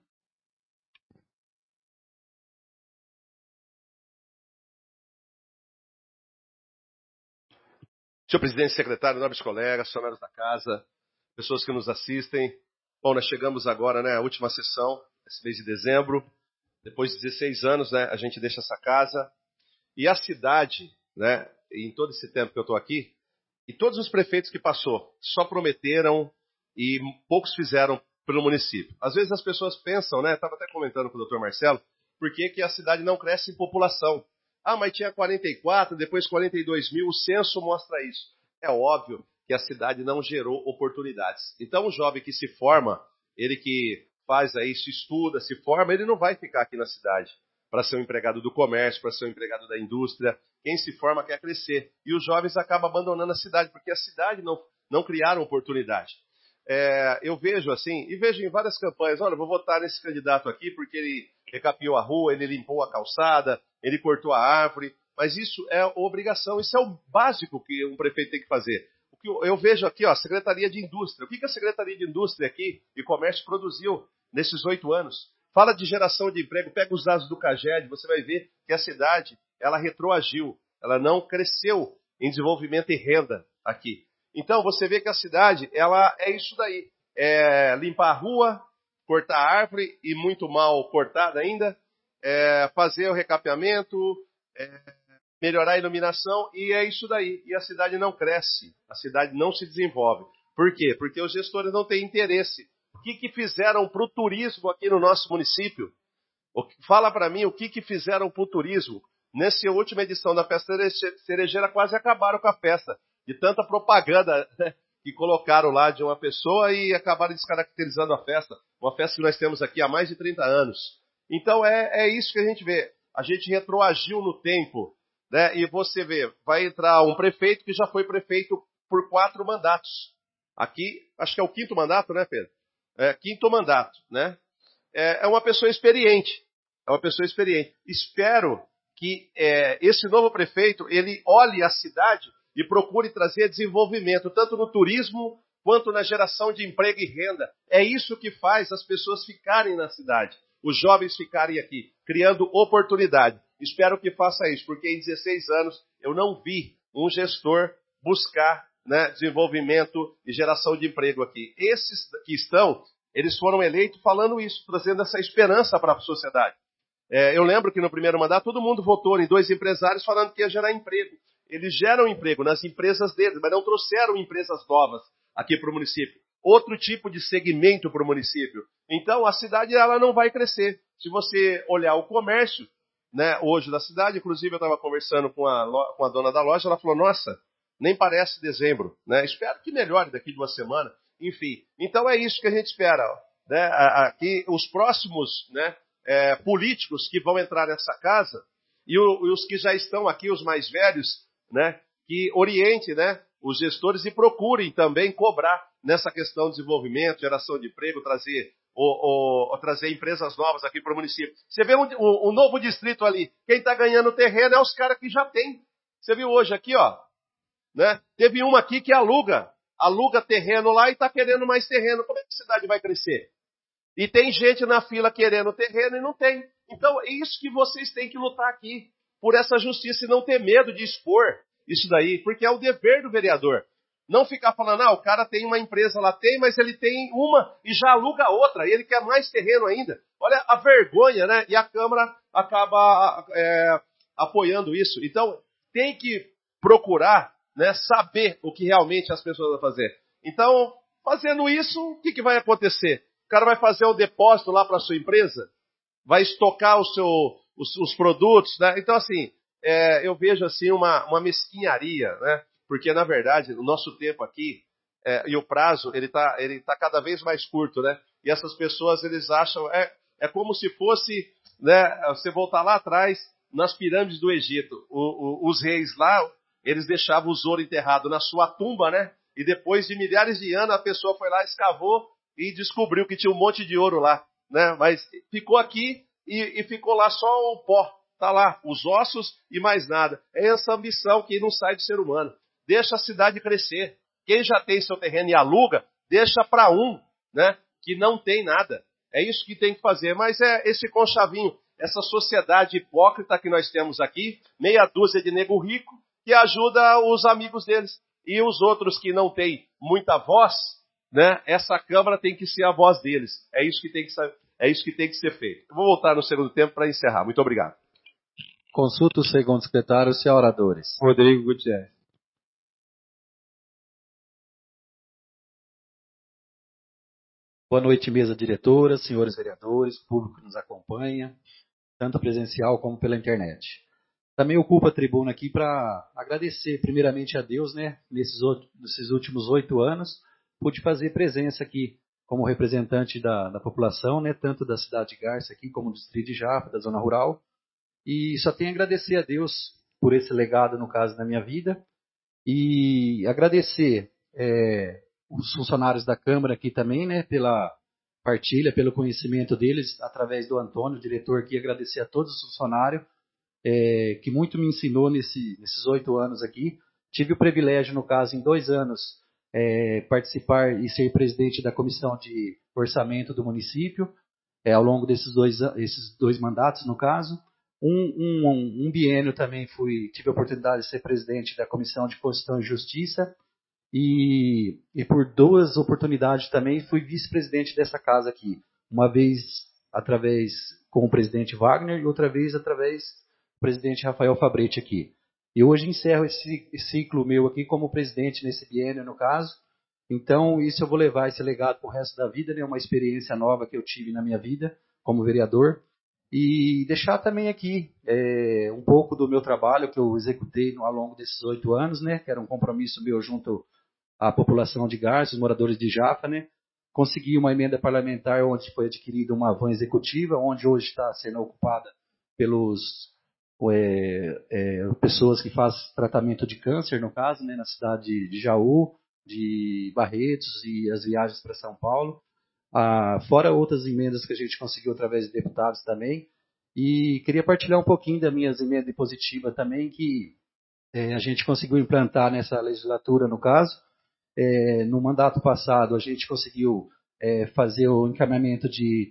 Senhor presidente, secretário, nobres colegas, funcionários da casa, pessoas que nos assistem. Bom, nós chegamos agora, à última sessão, esse mês de dezembro. Depois de 16 anos, a gente deixa essa casa. E a cidade, em todo esse tempo que eu estou aqui, e todos os prefeitos que passou, só prometeram e poucos fizeram pelo município. Às vezes as pessoas pensam, estava até comentando com o doutor Marcelo, por que a cidade não cresce em população? Ah, mas tinha 44, depois 42 mil, o censo mostra isso. É óbvio que a cidade não gerou oportunidades. Então o jovem que se forma, ele que faz aí, se estuda, se forma, ele não vai ficar aqui na cidade para ser um empregado do comércio, para ser um empregado da indústria. Quem se forma quer crescer. E os jovens acabam abandonando a cidade, porque a cidade não criaram oportunidade. Eu vejo assim, e vejo em várias campanhas, olha, vou votar nesse candidato aqui porque ele recapeou a rua, ele limpou a calçada, ele cortou a árvore, mas isso é obrigação, isso é o básico que um prefeito tem que fazer. O que eu vejo aqui, a Secretaria de Indústria, o que a Secretaria de Indústria aqui e Comércio produziu nesses 8 anos? Fala de geração de emprego, pega os dados do CAGED, você vai ver que a cidade, ela retroagiu, ela não cresceu em desenvolvimento e renda aqui. Então, você vê que a cidade, ela é isso daí. É limpar a rua, cortar a árvore, e muito mal cortada ainda, fazer o recapeamento, melhorar a iluminação, e é isso daí. E a cidade não cresce, a cidade não se desenvolve. Por quê? Porque os gestores não têm interesse. O que fizeram para o turismo aqui no nosso município? Fala para mim o que fizeram para o turismo. Nessa última edição da Festa Cerejeira, quase acabaram com a festa. De tanta propaganda que colocaram lá de uma pessoa e acabaram descaracterizando a festa. Uma festa que nós temos aqui há mais de 30 anos. Então é isso que a gente vê. A gente retroagiu no tempo. E você vê, vai entrar um prefeito que já foi prefeito por 4 mandatos. Aqui, acho que é o 5º mandato, né, Pedro? 5º mandato, né? É uma pessoa experiente. É uma pessoa experiente. Espero que esse novo prefeito, ele olhe a cidade e procure trazer desenvolvimento, tanto no turismo quanto na geração de emprego e renda. É isso que faz as pessoas ficarem na cidade, os jovens ficarem aqui, criando oportunidade. Espero que faça isso, porque em 16 anos eu não vi um gestor buscar desenvolvimento e geração de emprego aqui. Esses que estão, eles foram eleitos falando isso, trazendo essa esperança para a sociedade. Eu lembro que no primeiro mandato todo mundo votou em 2 empresários falando que ia gerar emprego. Eles geram emprego nas empresas deles, mas não trouxeram empresas novas aqui para o município. Outro tipo de segmento para o município. Então, a cidade ela não vai crescer. Se você olhar o comércio hoje da cidade, inclusive eu estava conversando com a dona da loja, ela falou, nossa, nem parece dezembro. Espero que melhore daqui de uma semana. Enfim, então é isso que a gente espera. Aqui, os próximos políticos que vão entrar nessa casa, e os que já estão aqui, os mais velhos, que orientem os gestores e procurem também cobrar nessa questão de desenvolvimento, geração de emprego, trazer empresas novas aqui para o município. Você vê um novo distrito ali, quem está ganhando terreno é os caras que já têm. Você viu hoje aqui, teve uma aqui que aluga terreno lá e está querendo mais terreno. Como é que a cidade vai crescer? E tem gente na fila querendo terreno e não tem. Então é isso que vocês têm que lutar aqui, por essa justiça e não ter medo de expor isso daí, porque é o dever do vereador. Não ficar falando, o cara tem uma empresa lá, mas ele tem uma e já aluga outra, e ele quer mais terreno ainda. Olha a vergonha, E a Câmara acaba apoiando isso. Então, tem que procurar saber o que realmente as pessoas vão fazer. Então, fazendo isso, o que vai acontecer? O cara vai fazer um depósito lá para a sua empresa? Vai estocar os produtos, Então, assim, eu vejo assim uma mesquinharia, né? Porque, na verdade, o nosso tempo aqui e o prazo, ele tá cada vez mais curto, né? E essas pessoas, eles acham, é como se fosse, né, você voltar lá atrás, nas pirâmides do Egito. Os reis lá, eles deixavam o ouro enterrado na sua tumba, né? E depois de milhares de anos, a pessoa foi lá, escavou e descobriu que tinha um monte de ouro lá, né? Mas ficou aqui e ficou lá só o pó. Tá lá, os ossos e mais nada. É essa ambição que não sai do ser humano. Deixa a cidade crescer. Quem já tem seu terreno e aluga, deixa para né, que não tem nada. É isso que tem que fazer. Mas é esse conchavinho, essa sociedade hipócrita que nós temos aqui, meia dúzia de nego rico, que ajuda os amigos deles. E os outros que não têm muita voz, né, essa Câmara tem que ser a voz deles. É isso que tem que ser feito. Eu vou voltar no segundo tempo para encerrar. Muito obrigado. Consulta o segundo secretário, se há oradores. Rodrigo Gutierrez. Boa noite, mesa diretora, senhores vereadores, público que nos acompanha, tanto presencial como pela internet. Também ocupo a tribuna aqui para agradecer primeiramente a Deus, né, nesses últimos 8 anos, pude fazer presença aqui como representante da população, né, tanto da cidade de Garça aqui como do distrito de Jaffa, da zona rural. E só tenho a agradecer a Deus por esse legado, no caso, da minha vida. E agradecer os funcionários da Câmara aqui também, né, pela partilha, pelo conhecimento deles, através do Antônio, diretor aqui. Agradecer a todos os funcionários, que muito me ensinou nesses 8 anos aqui. Tive o privilégio, no caso, em 2 anos, participar e ser presidente da Comissão de Orçamento do município, ao longo desses dois mandatos, no caso. Um biênio também tive a oportunidade de ser presidente da Comissão de Constituição e Justiça e por 2 oportunidades também fui vice-presidente dessa casa aqui. Uma vez através com o presidente Wagner e outra vez através do presidente Rafael Fabretti aqui. E hoje encerro esse ciclo meu aqui como presidente nesse biênio, no caso. Então, isso eu vou levar esse legado para o resto da vida, né? Uma experiência nova que eu tive na minha vida como vereador. E deixar também aqui um pouco do meu trabalho que eu executei ao longo desses 8 anos, né? Que era um compromisso meu junto à população de Garça, os moradores de Jaffa, né? Consegui uma emenda parlamentar onde foi adquirida uma van executiva, onde hoje está sendo ocupada pelos pessoas que fazem tratamento de câncer, no caso, né? Na cidade de Jaú, de Barretos e as viagens para São Paulo. Fora outras emendas que a gente conseguiu através de deputados também. E queria partilhar um pouquinho das minhas emendas positivas também, que a gente conseguiu implantar nessa legislatura, no caso. No mandato passado, a gente conseguiu fazer o encaminhamento de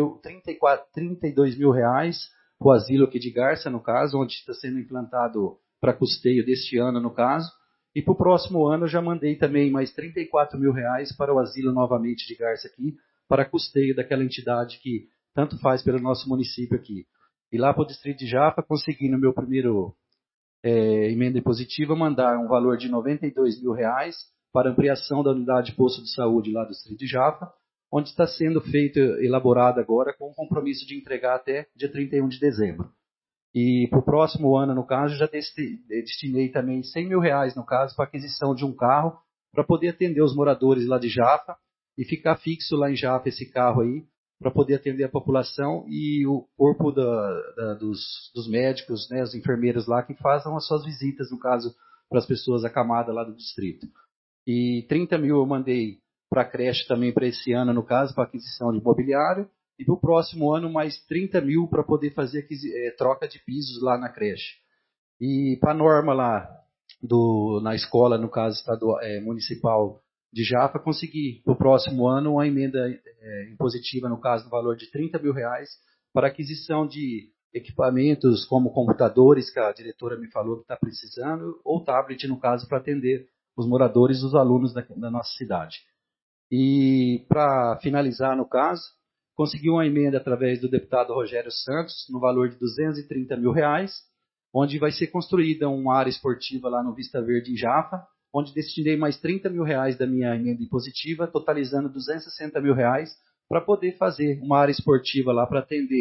32 mil reais para o asilo aqui de Garça, no caso, onde está sendo implantado para custeio deste ano, no caso. E para o próximo ano eu já mandei também mais 34 mil reais para o asilo novamente de Garça aqui, para custeio daquela entidade que tanto faz pelo nosso município aqui. E lá para o distrito de Jaffa, consegui no meu primeiro emenda impositiva mandar um valor de 92 mil reais para ampliação da unidade de posto de saúde lá do distrito de Jaffa, onde está sendo elaborado agora com o compromisso de entregar até dia 31 de dezembro. E para o próximo ano, no caso, já destinei também 100 mil reais, no caso, para aquisição de um carro, para poder atender os moradores lá de Jaffa e ficar fixo lá em Jaffa esse carro aí, para poder atender a população e o corpo dos médicos, né, os enfermeiros lá que façam as suas visitas, no caso, para as pessoas acamadas lá do distrito. E 30 mil eu mandei para a creche também para esse ano, no caso, para aquisição de mobiliário. E para o próximo ano, mais 30 mil para poder fazer troca de pisos lá na creche. E para a norma lá na escola, no caso municipal de Jaffa, consegui para o próximo ano uma emenda impositiva, no caso, no valor de 30 mil reais, para aquisição de equipamentos como computadores, que a diretora me falou que está precisando, ou tablet, no caso, para atender os moradores e os alunos da nossa cidade. E para finalizar, no caso, consegui uma emenda através do deputado Rogério Santos, no valor de 230 mil reais, onde vai ser construída uma área esportiva lá no Vista Verde, em Jaffa, onde destinei mais 30 mil reais da minha emenda impositiva, totalizando 260 mil reais, para poder fazer uma área esportiva lá para atender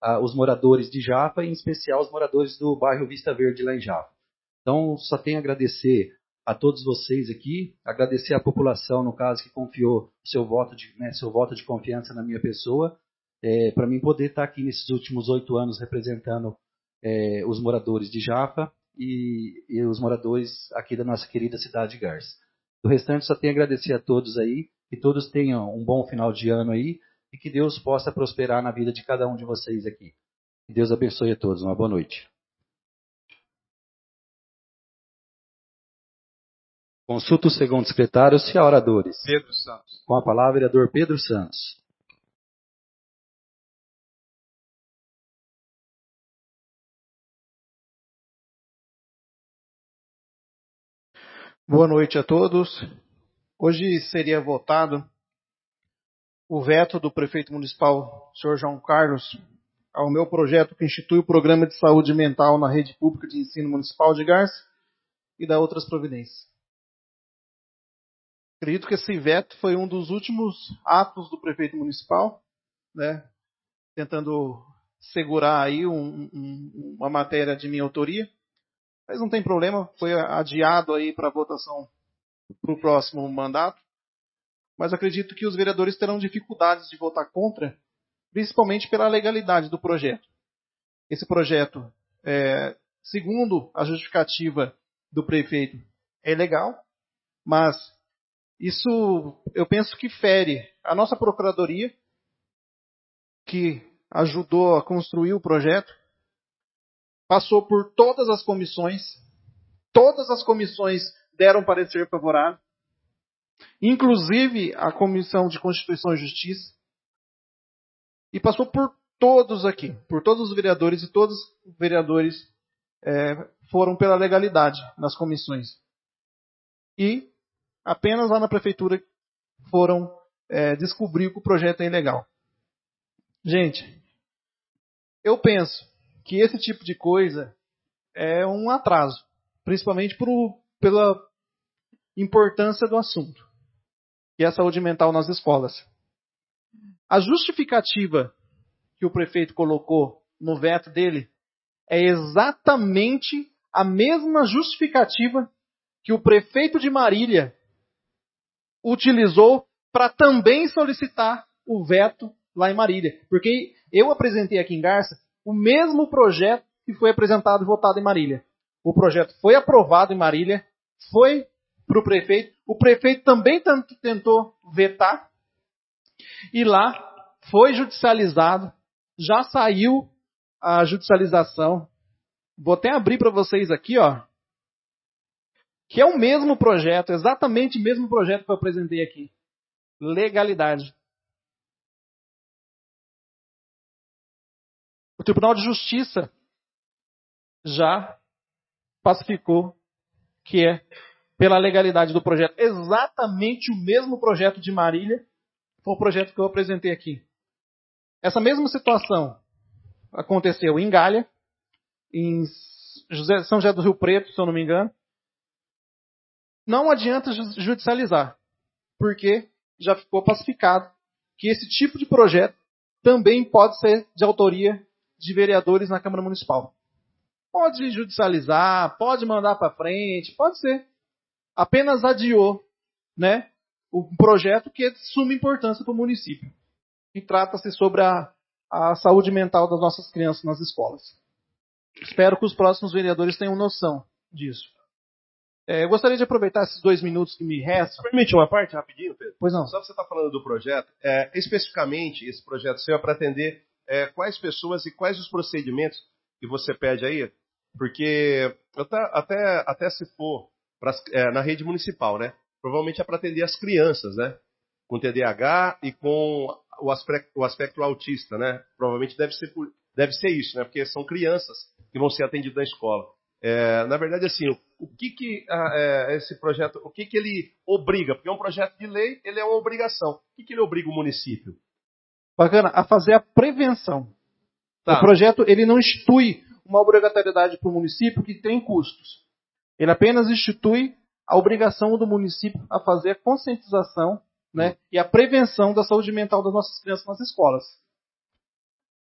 os moradores de Jaffa, em especial os moradores do bairro Vista Verde lá em Jaffa. Então, só tenho a agradecer a todos vocês aqui, agradecer à população, no caso, que confiou seu voto de confiança na minha pessoa, para mim poder estar aqui nesses últimos 8 anos representando os moradores de Jaffa e os moradores aqui da nossa querida cidade de Garça. Do restante, só tenho a agradecer a todos aí, que todos tenham um bom final de ano aí e que Deus possa prosperar na vida de cada um de vocês aqui. Que Deus abençoe a todos. Uma boa noite. Consulta o segundo secretário, se há oradores. Pedro Santos. Com a palavra, vereador Pedro Santos. Boa noite a todos. Hoje seria votado o veto do prefeito municipal, senhor João Carlos, ao meu projeto que institui o programa de saúde mental na rede pública de ensino municipal de Garça e da outras providências. Acredito que esse veto foi um dos últimos atos do prefeito municipal, né, tentando segurar aí uma matéria de minha autoria. Mas não tem problema, foi adiado aí para votação para o próximo mandato. Mas acredito que os vereadores terão dificuldades de votar contra, principalmente pela legalidade do projeto. Esse projeto, segundo a justificativa do prefeito, é legal, mas isso eu penso que fere a nossa procuradoria, que ajudou a construir o projeto, passou por todas as comissões deram parecer favorável, inclusive a Comissão de Constituição e Justiça, e passou por todos aqui, por todos os vereadores, e todos os vereadores foram pela legalidade nas comissões. E apenas lá na prefeitura foram descobrir que o projeto é ilegal. Gente, eu penso que esse tipo de coisa é um atraso, principalmente pela importância do assunto, que é a saúde mental nas escolas. A justificativa que o prefeito colocou no veto dele é exatamente a mesma justificativa que o prefeito de Marília utilizou para também solicitar o veto lá em Marília. Porque eu apresentei aqui em Garça o mesmo projeto que foi apresentado e votado em Marília. O projeto foi aprovado em Marília, foi para o prefeito também tentou vetar, e lá foi judicializado, já saiu a judicialização. Vou até abrir para vocês aqui, ó, que é o mesmo projeto, exatamente o mesmo projeto que eu apresentei aqui. Legalidade. O Tribunal de Justiça já pacificou que é pela legalidade do projeto. Exatamente o mesmo projeto de Marília foi o projeto que eu apresentei aqui. Essa mesma situação aconteceu em Galha, em São José do Rio Preto, se eu não me engano. Não adianta judicializar, porque já ficou pacificado que esse tipo de projeto também pode ser de autoria de vereadores na Câmara Municipal. Pode judicializar, pode mandar para frente, pode ser. Apenas adiou, né, o projeto que é de suma importância para o município. E trata-se sobre a saúde mental das nossas crianças nas escolas. Espero que os próximos vereadores tenham noção disso. Eu gostaria de aproveitar esses 2 minutos que me restam. Permite uma parte rapidinho, Pedro? Pois não. Só você está falando do projeto. Especificamente, esse projeto seu é para atender quais pessoas e quais os procedimentos que você pede aí? Porque até se for na rede municipal, né? Provavelmente é para atender as crianças, né? Com TDAH e com o aspecto autista, né? Provavelmente deve ser isso, né? Porque são crianças que vão ser atendidas na escola. Na verdade, assim, o que esse projeto, o que ele obriga? Porque é um projeto de lei, ele é uma obrigação. O que ele obriga o município? Bacana, a fazer a prevenção. Tá. O projeto, ele não institui uma obrigatoriedade para o município que tem custos. Ele apenas institui a obrigação do município a fazer a conscientização, né, e a prevenção da saúde mental das nossas crianças nas escolas.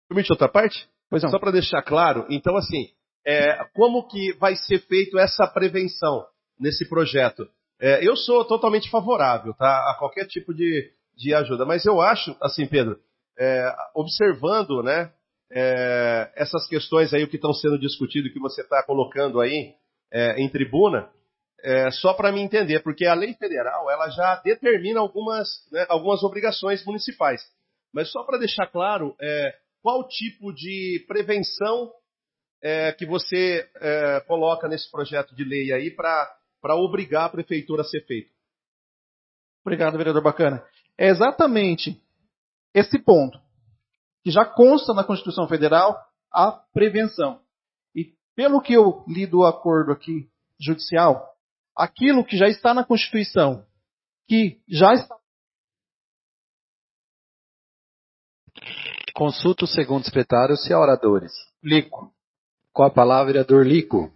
Permite outra parte? Pois não. Só para deixar claro, então assim, como que vai ser feito essa prevenção nesse projeto? Eu sou totalmente favorável, tá, a qualquer tipo de ajuda, mas eu acho, assim, Pedro, observando, né, essas questões aí, o que estão sendo discutido, que você está colocando aí em tribuna, só para me entender, porque a lei federal ela já determina algumas obrigações municipais, mas só para deixar claro, qual tipo de prevenção que você coloca nesse projeto de lei aí para obrigar a prefeitura a ser feito? Obrigado, vereador Bacana. É exatamente esse ponto, que já consta na Constituição Federal, a prevenção. E pelo que eu li do acordo aqui judicial, aquilo que já está na Constituição, que já está... Consulta o segundo secretário se há oradores. Lico. Com a palavra, vereador Lico.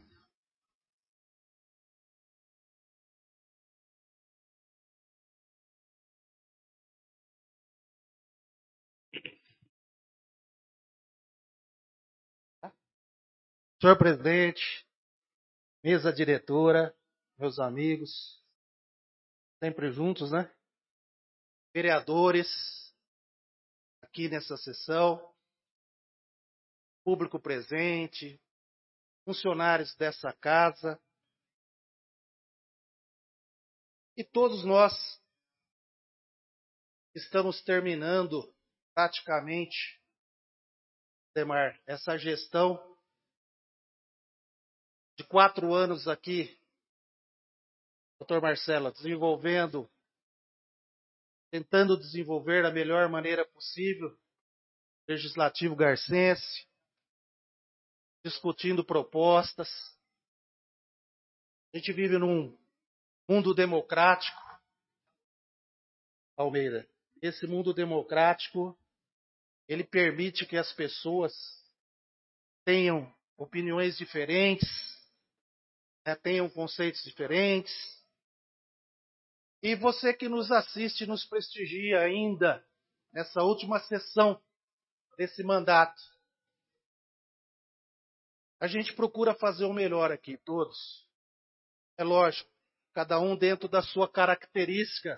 Senhor presidente, mesa diretora, meus amigos, sempre juntos, né? Vereadores, aqui nessa sessão, público presente, funcionários dessa casa, e todos nós estamos terminando praticamente, Demar, essa gestão de 4 anos aqui, doutor Marcelo, tentando desenvolver da melhor maneira possível, legislativo garcense, discutindo propostas. A gente vive num mundo democrático, Almeida. Esse mundo democrático, ele permite que as pessoas tenham opiniões diferentes, tenham conceitos diferentes. E você que nos assiste, nos prestigia ainda nessa última sessão desse mandato. A gente procura fazer o melhor aqui, todos. É lógico, cada um dentro das suas características,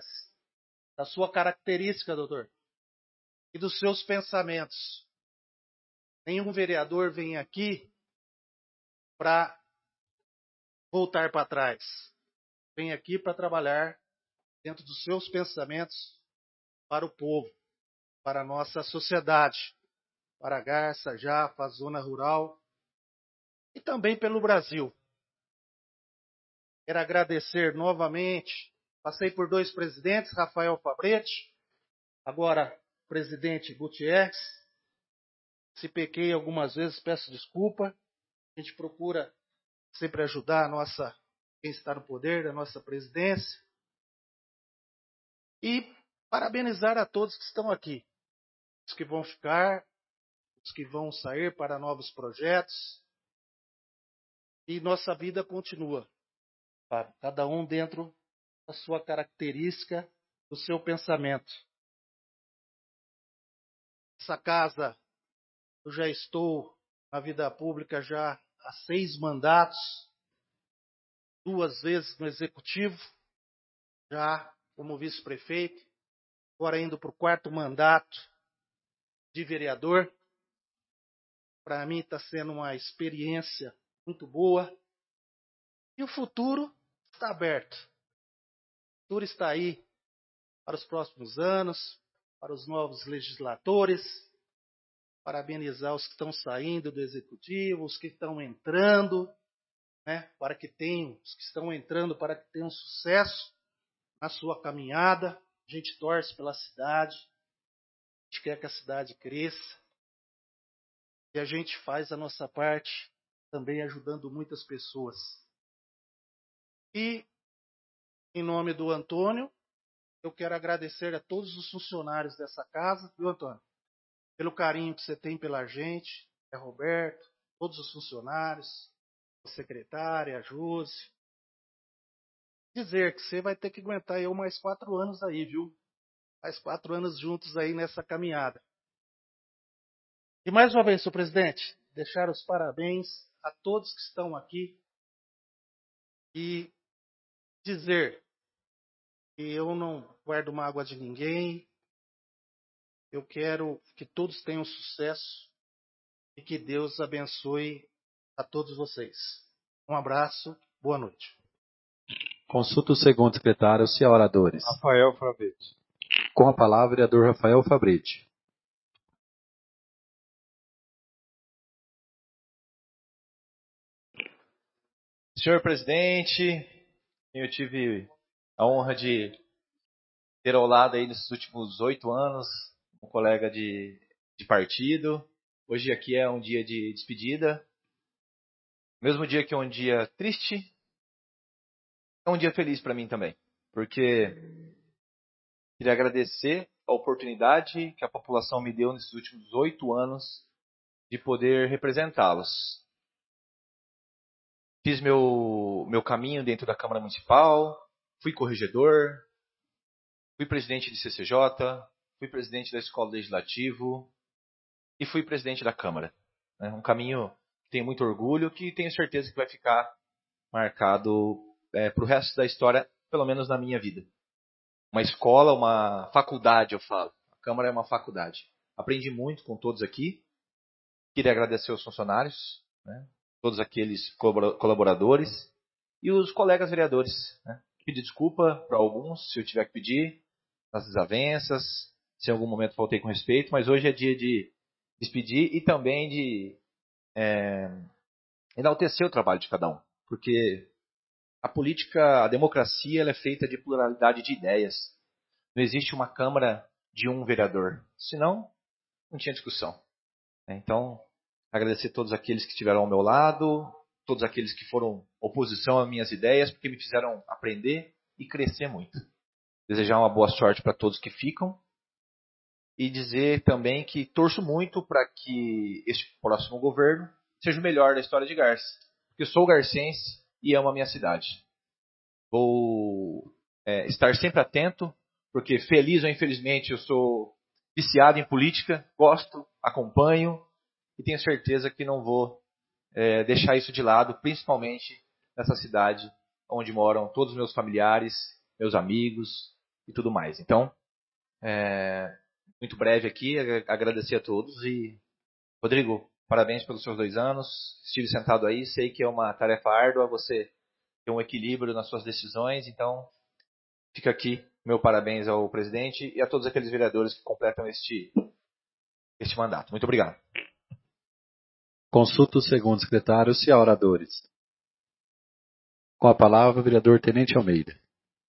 doutor, e dos seus pensamentos. Nenhum vereador vem aqui para voltar para trás. Vem aqui para trabalhar dentro dos seus pensamentos para o povo, para a nossa sociedade, para a Garça, Japa, a zona rural e também pelo Brasil. Quero agradecer novamente. Passei por 2 presidentes, Rafael Fabretti, agora presidente Gutierrez. Se pequei algumas vezes, peço desculpa. A gente procura sempre ajudar quem está no poder da nossa presidência. E parabenizar a todos que estão aqui. Os que vão ficar, os que vão sair para novos projetos. E nossa vida continua. Cada um dentro da sua característica, do seu pensamento. Essa casa, eu já estou na vida pública já há 6 mandatos, 2 vezes no executivo, já como vice-prefeito, agora indo para o 4º mandato de vereador. Para mim está sendo uma experiência muito boa. E o futuro está aberto. O futuro está aí para os próximos anos, para os novos legisladores. Parabenizar os que estão saindo do executivo, os que estão entrando, para que tenham sucesso na sua caminhada. A gente torce pela cidade, a gente quer que a cidade cresça e a gente faz a nossa parte também ajudando muitas pessoas. E, em nome do Antônio, eu quero agradecer a todos os funcionários dessa casa, viu, Antônio? Pelo carinho que você tem pela gente, Roberto, todos os funcionários, a secretária, a Josi. Dizer que você vai ter que aguentar eu mais 4 anos aí, viu? Mais 4 anos juntos aí nessa caminhada. E mais uma vez, senhor presidente, deixar os parabéns a todos que estão aqui e dizer que eu não guardo mágoa de ninguém, eu quero que todos tenham sucesso e que Deus abençoe a todos vocês. Um abraço, boa noite. Consulta o segundo secretário, se há oradores. Rafael Frabetti. Com a palavra, o vereador Rafael Fabretti. Senhor presidente, eu tive a honra de ter ao lado aí nesses últimos 8 anos um colega de partido. Hoje aqui é um dia de despedida. Mesmo dia que é um dia triste, é um dia feliz para mim também. Porque queria agradecer a oportunidade que a população me deu nesses últimos 8 anos de poder representá-los. Fiz meu caminho dentro da Câmara Municipal, fui corregedor, fui presidente de CCJ, fui presidente da Escola Legislativo e fui presidente da Câmara. Um caminho que tenho muito orgulho, que tenho certeza que vai ficar marcado para o resto da história, pelo menos na minha vida. Uma escola, uma faculdade, eu falo. A Câmara é uma faculdade. Aprendi muito com todos aqui. Queria agradecer aos funcionários, todos aqueles colaboradores e os colegas vereadores. Pedir desculpa para alguns, se eu tiver que pedir, nas desavenças, se em algum momento faltei com respeito, mas hoje é dia de despedir e também de enaltecer o trabalho de cada um. Porque a política, a democracia, ela é feita de pluralidade de ideias. Não existe uma Câmara de um vereador. Senão, não tinha discussão. Então, agradecer a todos aqueles que estiveram ao meu lado, todos aqueles que foram oposição às minhas ideias, porque me fizeram aprender e crescer muito. Desejar uma boa sorte para todos que ficam e dizer também que torço muito para que este próximo governo seja o melhor da história de Garça. Porque eu sou garcense e amo a minha cidade. Vou estar sempre atento, porque feliz ou infelizmente eu sou viciado em política, gosto, acompanho e tenho certeza que não vou deixar isso de lado, principalmente nessa cidade onde moram todos os meus familiares, meus amigos e tudo mais. Então, muito breve aqui, agradecer a todos e, Rodrigo, parabéns pelos seus 2 anos. Estive sentado aí, sei que é uma tarefa árdua, você tem um equilíbrio nas suas decisões, então fica aqui meu parabéns ao presidente e a todos aqueles vereadores que completam este mandato. Muito obrigado. Consulta o segundo secretário, se há oradores. Com a palavra, o vereador Tenente Almeida.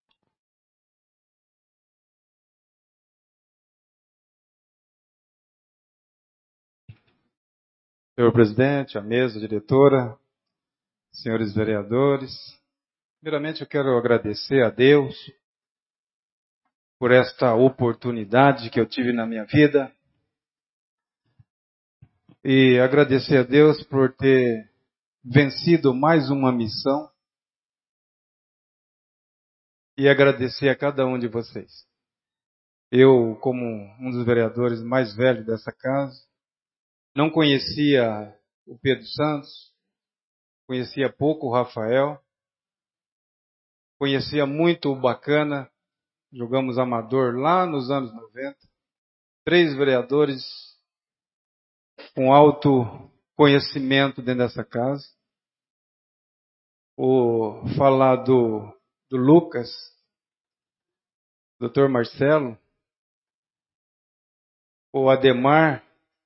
Senhor presidente, a mesa, a diretora, senhores vereadores, primeiramente eu quero agradecer a Deus por esta oportunidade que eu tive na minha vida e agradecer a Deus por ter vencido mais uma missão e agradecer a cada um de vocês. Eu, como um dos vereadores mais velhos dessa casa, não conhecia o Pedro Santos, conhecia pouco o Rafael, conhecia muito o Bacana, jogamos amador lá nos anos 90, 3 vereadores com alto conhecimento dentro dessa casa. O falar do Lucas, Dr. Marcelo, o Ademar,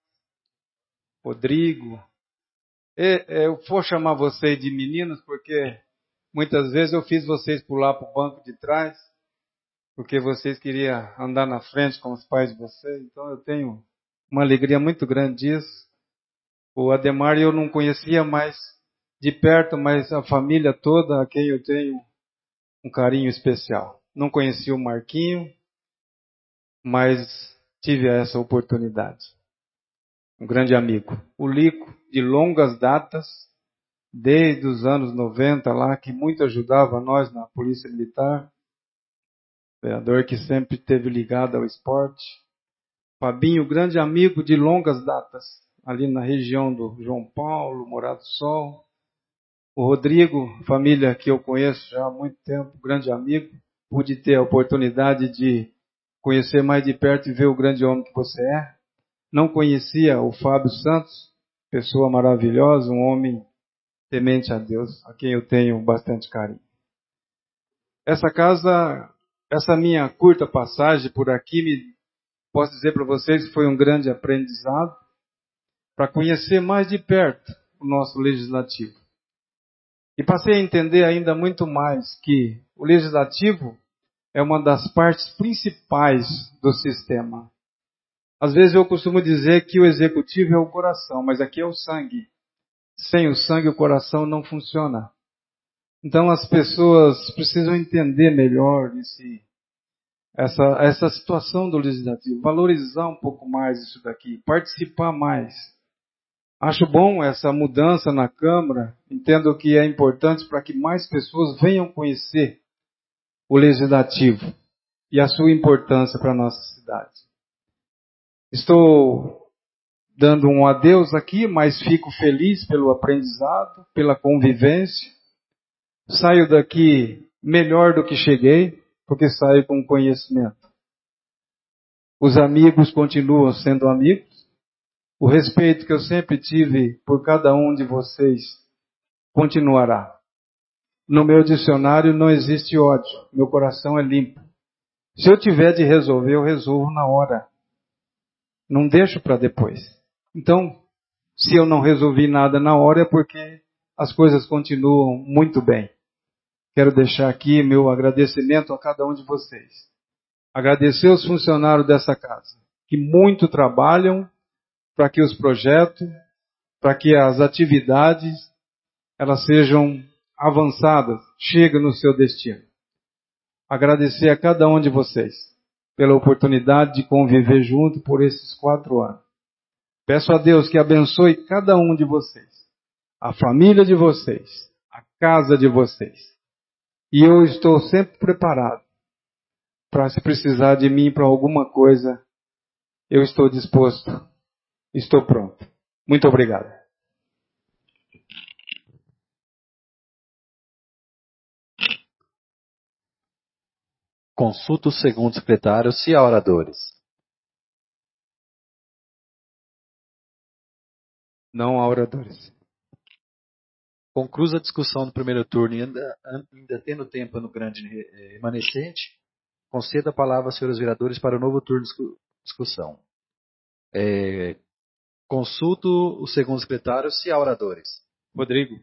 Rodrigo. Eu vou chamar vocês de meninos porque muitas vezes eu fiz vocês pular para o banco de trás, porque vocês queriam andar na frente com os pais de vocês. Então eu tenho uma alegria muito grande disso. O Ademar eu não conhecia mais de perto, mas a família toda a quem eu tenho um carinho especial. Não conhecia o Marquinho, mas tive essa oportunidade. Um grande amigo. O Lico, de longas datas, desde os anos 90 lá, que muito ajudava nós na Polícia Militar. Vereador que sempre esteve ligado ao esporte. Fabinho, grande amigo de longas datas. ali na região do João Paulo, Morado do Sol. O Rodrigo, família que eu conheço já há muito tempo, grande amigo. Pude ter a oportunidade de conhecer mais de perto e ver o grande homem que você é. Não conhecia o Fábio Santos, pessoa maravilhosa, um homem temente a Deus, a quem eu tenho bastante carinho. Essa casa, essa minha curta passagem por aqui, posso dizer para vocês que foi um grande aprendizado para conhecer mais de perto o nosso legislativo. E passei a entender ainda muito mais que o legislativo é uma das partes principais do sistema. Às vezes eu costumo dizer que o executivo é o coração, mas aqui é o sangue. Sem o sangue o coração não funciona. Então as pessoas precisam entender melhor essa situação do legislativo, valorizar um pouco mais isso daqui, participar mais. Acho bom essa mudança na Câmara, entendo que é importante para que mais pessoas venham conhecer o legislativo e a sua importância para a nossa cidade. Estou dando um adeus aqui, mas fico feliz pelo aprendizado, pela convivência. Saio daqui melhor do que cheguei, porque saio com conhecimento. Os amigos continuam sendo amigos. O respeito que eu sempre tive por cada um de vocês continuará. No meu dicionário não existe ódio. Meu coração é limpo. Se eu tiver de resolver, eu resolvo na hora. Não deixo para depois. Então, se eu não resolvi nada na hora é porque as coisas continuam muito bem. Quero deixar aqui meu agradecimento a cada um de vocês. Agradecer aos funcionários dessa casa, que muito trabalham para que os projetos, para que as atividades, elas sejam avançadas, cheguem no seu destino. Agradecer a cada um de vocês pela oportunidade de conviver junto por esses 4 anos. Peço a Deus que abençoe cada um de vocês, a família de vocês, a casa de vocês. E eu estou sempre preparado para, se precisar de mim para alguma coisa, eu estou disposto, estou pronto. Muito obrigado. Consulta o segundo secretário se há oradores. Não há oradores. Conclusa a discussão do primeiro turno e ainda tendo tempo no grande remanescente, conceda a palavra aos senhores vereadores para o novo turno de discussão. Consulto o segundo secretário se há oradores. Rodrigo.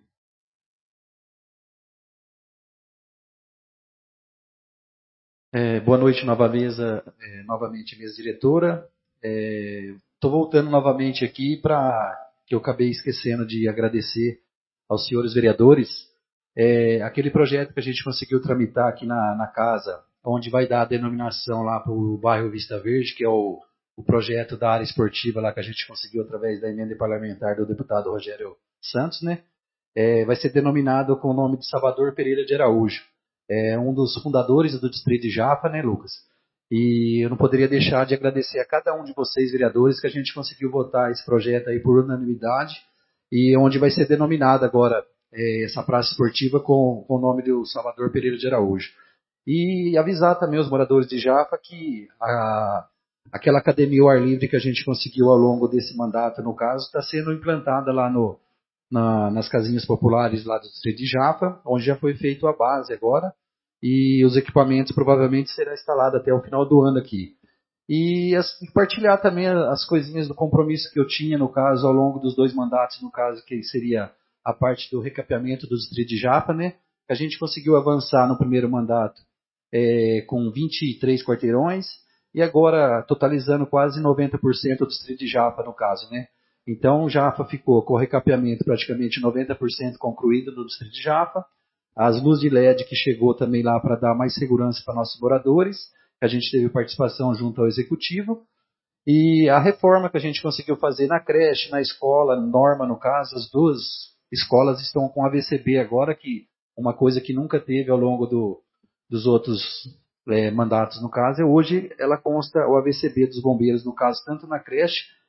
Boa noite, novamente, mesa diretora. Estou voltando novamente aqui para que eu acabei esquecendo de agradecer aos senhores vereadores. Aquele projeto que a gente conseguiu tramitar aqui na casa, onde vai dar a denominação lá para o bairro Vista Verde, que é o projeto da área esportiva lá que a gente conseguiu através da emenda parlamentar do deputado Rogério Santos, né? Vai ser denominado com o nome de Salvador Pereira de Araújo. É um dos fundadores do Distrito de Japa, né, Lucas? E eu não poderia deixar de agradecer a cada um de vocês, vereadores, que a gente conseguiu votar esse projeto aí por unanimidade, e onde vai ser denominada agora essa praça esportiva com o nome do Salvador Pereira de Araújo. E avisar também os moradores de Japa que aquela academia ao ar livre que a gente conseguiu ao longo desse mandato, no caso, está sendo implantada lá nas casinhas populares lá do Distrito de Japa, onde já foi feito a base agora, e os equipamentos provavelmente serão instalados até o final do ano aqui. E compartilhar também as coisinhas do compromisso que eu tinha, no caso, ao longo dos 2 mandatos, no caso, que seria a parte do recapeamento do Distrito de Japa, né? A gente conseguiu avançar no primeiro mandato com 23 quarteirões, e agora totalizando quase 90% do Distrito de Japa, no caso, né? Então, Japa ficou com o recapeamento praticamente 90% concluído no Distrito de Japa. As luzes de LED que chegou também lá para dar mais segurança para nossos moradores, que a gente teve participação junto ao Executivo. E a reforma que a gente conseguiu fazer na creche, na escola, Norma no caso, as 2 escolas estão com AVCB agora, que uma coisa que nunca teve ao longo dos outros mandatos no caso, hoje ela consta o AVCB dos bombeiros, no caso, tanto na creche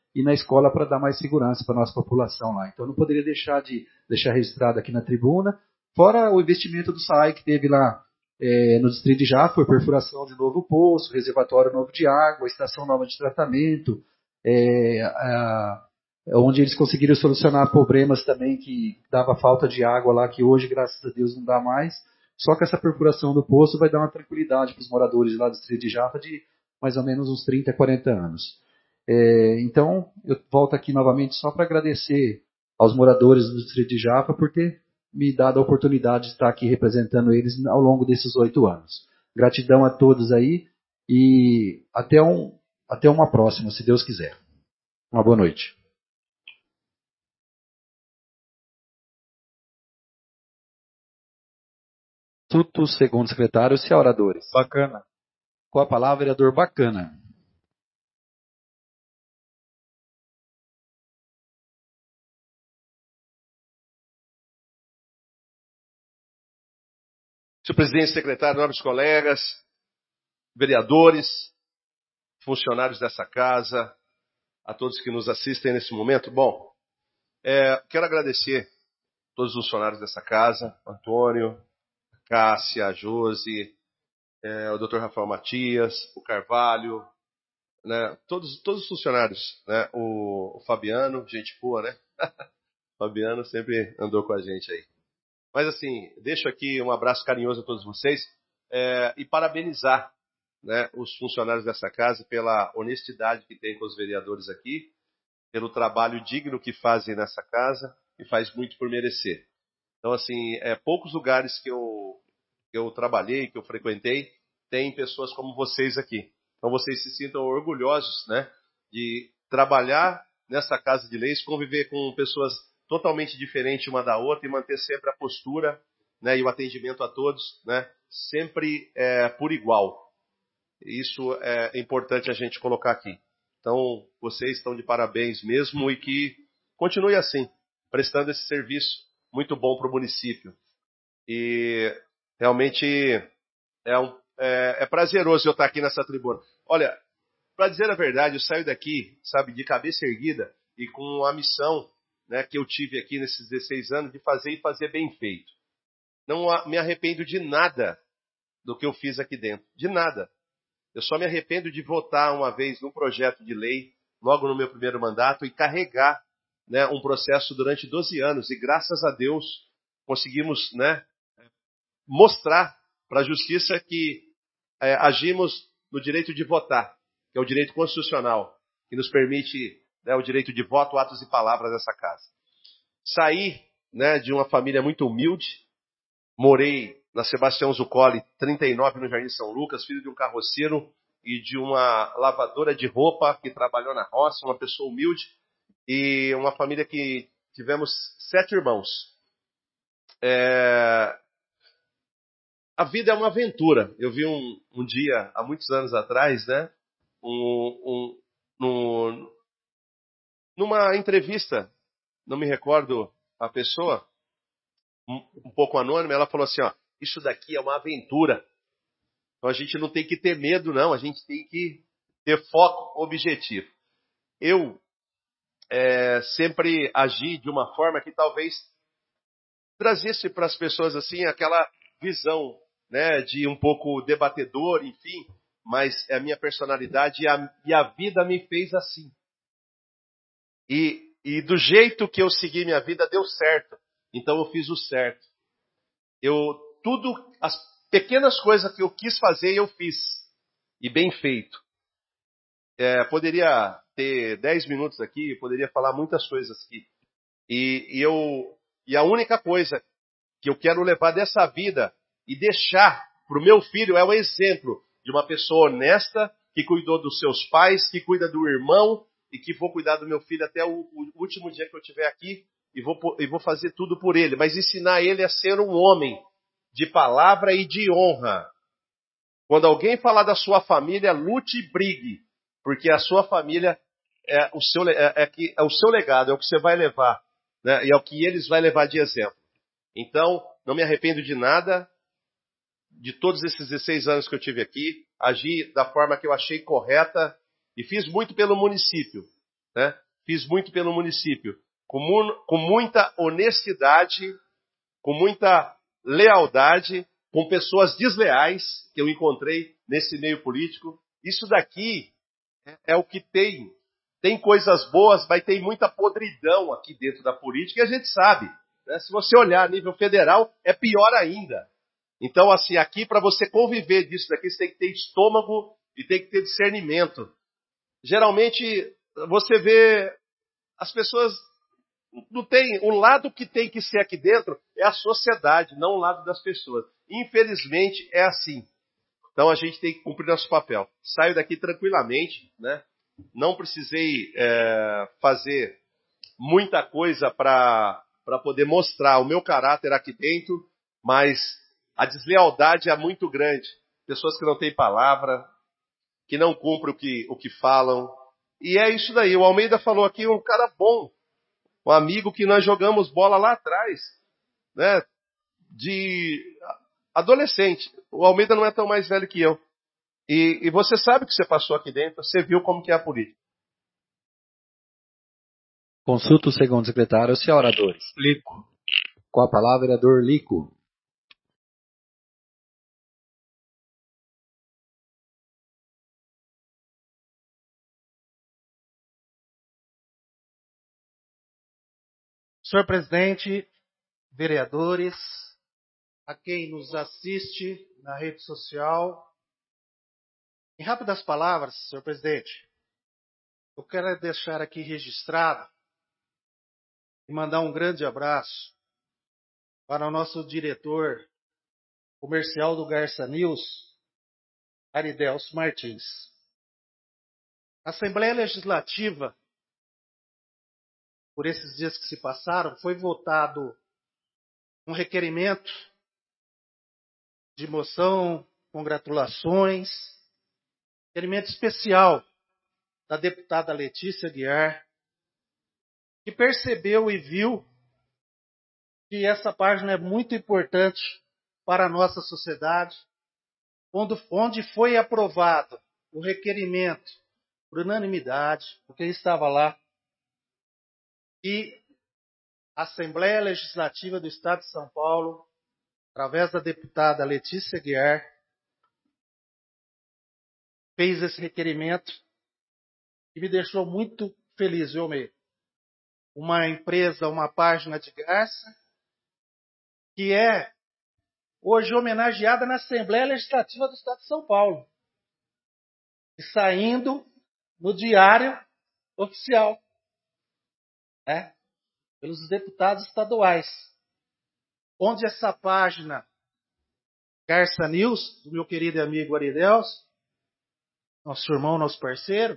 e na escola para dar mais segurança para a nossa população lá. Então não poderia deixar de deixar registrado aqui na tribuna, fora o investimento do SAAI que teve lá no distrito de Jaffa, foi perfuração de novo poço, reservatório novo de água, estação nova de tratamento, onde eles conseguiram solucionar problemas também que dava falta de água lá, que hoje, graças a Deus, não dá mais. Só que essa perfuração do poço vai dar uma tranquilidade para os moradores lá do distrito de Jaffa de mais ou menos uns 30, 40 anos. Então, eu volto aqui novamente só para agradecer aos moradores do distrito de Jaffa por ter me dado a oportunidade de estar aqui representando eles ao longo desses 8 anos. Gratidão a todos aí e até uma próxima, se Deus quiser. Uma boa noite. Tudo segundo secretário, se oradores. Bacana. Com a palavra, vereador Bacana. Senhor presidente, secretário, nobres colegas, vereadores, funcionários dessa casa, a todos que nos assistem nesse momento. Bom, quero agradecer a todos os funcionários dessa casa, Antônio, Cássia, a Josi, o Dr. Rafael Matias, o Carvalho, né, todos os funcionários, né, o Fabiano, gente boa, né? Fabiano sempre andou com a gente aí. Mas assim, deixo aqui um abraço carinhoso a todos vocês e parabenizar, né, os funcionários dessa casa pela honestidade que tem com os vereadores aqui, pelo trabalho digno que fazem nessa casa e faz muito por merecer. Então assim, poucos lugares que eu trabalhei, que eu frequentei, tem pessoas como vocês aqui. Então vocês se sintam orgulhosos, né, de trabalhar nessa casa de leis, conviver com pessoas totalmente diferentes uma da outra e manter sempre a postura, né, e o atendimento a todos, né, sempre por igual. Isso é importante a gente colocar aqui. Então vocês estão de parabéns mesmo e que continue assim, prestando esse serviço muito bom para o município. E realmente é prazeroso eu estar aqui nessa tribuna. Olha, para dizer a verdade, eu saio daqui, sabe, de cabeça erguida e com a missão, né, que eu tive aqui nesses 16 anos de fazer e fazer bem feito. Não me arrependo de nada do que eu fiz aqui dentro, de nada. Eu só me arrependo de votar uma vez num projeto de lei, logo no meu primeiro mandato, e carregar, né, um processo durante 12 anos. E graças a Deus conseguimos, né, mostrar para a justiça que agimos no direito de votar, que é o direito constitucional, que nos permite, né, o direito de voto, atos e palavras dessa casa. Saí, né, de uma família muito humilde, morei na Sebastião Zuccoli, 39, no Jardim São Lucas, filho de um carroceiro e de uma lavadora de roupa que trabalhou na roça, uma pessoa humilde, e uma família que tivemos 7 irmãos. A vida é uma aventura. Eu vi um dia, há muitos anos atrás, né, numa entrevista, não me recordo a pessoa, um pouco anônima, ela falou assim, ó, isso daqui é uma aventura. Então a gente não tem que ter medo, não, a gente tem que ter foco, objetivo. Eu sempre agi de uma forma que talvez trazesse para as pessoas assim aquela visão, né, de um pouco debatedor, enfim, mas é a minha personalidade e a vida me fez assim. E do jeito que eu segui minha vida deu certo. Então eu fiz o certo. As pequenas coisas que eu quis fazer, eu fiz. E bem feito. Poderia ter 10 minutos aqui, poderia falar muitas coisas aqui. E a única coisa que eu quero levar dessa vida e deixar para o meu filho é o exemplo de uma pessoa honesta, que cuidou dos seus pais, que cuida do irmão, e que vou cuidar do meu filho até o último dia que eu estiver aqui, e vou fazer tudo por ele, mas ensinar ele a ser um homem de palavra e de honra. Quando alguém falar da sua família, lute e brigue, porque a sua família é o seu legado, é o que você vai levar, né? E é o que eles vão levar de exemplo. Então, não me arrependo de nada, de todos esses 16 anos que eu tive aqui, agi da forma que eu achei correta e fiz muito pelo município. né? Fiz muito pelo município, com muita honestidade, com muita lealdade, com pessoas desleais que eu encontrei nesse meio político. Isso daqui é o que tem. Tem coisas boas, mas tem muita podridão aqui dentro da política e a gente sabe, né? Se você olhar a nível federal, é pior ainda. Então, assim, aqui para você conviver disso daqui, você tem que ter estômago e tem que ter discernimento. Geralmente, você vê as pessoas não tem, o lado que tem que ser aqui dentro é a sociedade, não o lado das pessoas. Infelizmente, é assim. Então, a gente tem que cumprir nosso papel. Saio daqui tranquilamente, né? Não precisei fazer muita coisa para poder mostrar o meu caráter aqui dentro, mas a deslealdade é muito grande. Pessoas que não têm palavra, que não cumprem o que falam. E é isso daí. O Almeida falou aqui, um cara bom, um amigo que nós jogamos bola lá atrás, né? De adolescente. O Almeida não é tão mais velho que eu. E você sabe que você passou aqui dentro, você viu como que é a política. Consulta o segundo secretário, senhor oradores. Lico. Com a palavra, vereador Lico. Senhor presidente, vereadores, a quem nos assiste na rede social, em rápidas palavras, senhor presidente, eu quero deixar aqui registrado e mandar um grande abraço para o nosso diretor comercial do Garça News, Aridelso Martins. A Assembleia Legislativa, por esses dias que se passaram, foi votado um requerimento de moção, congratulações, requerimento especial da deputada Letícia Aguiar, que percebeu e viu que essa página é muito importante para a nossa sociedade, onde foi aprovado o requerimento por unanimidade, porque estava lá, e a Assembleia Legislativa do Estado de São Paulo, através da deputada Letícia Aguiar, fez esse requerimento e me deixou muito feliz, viu, Almeida? Uma empresa, uma página de Garça, que é hoje homenageada na Assembleia Legislativa do Estado de São Paulo, e saindo no Diário Oficial, né, pelos deputados estaduais, onde essa página Garça News, do meu querido amigo Aridelso, nosso irmão, nosso parceiro,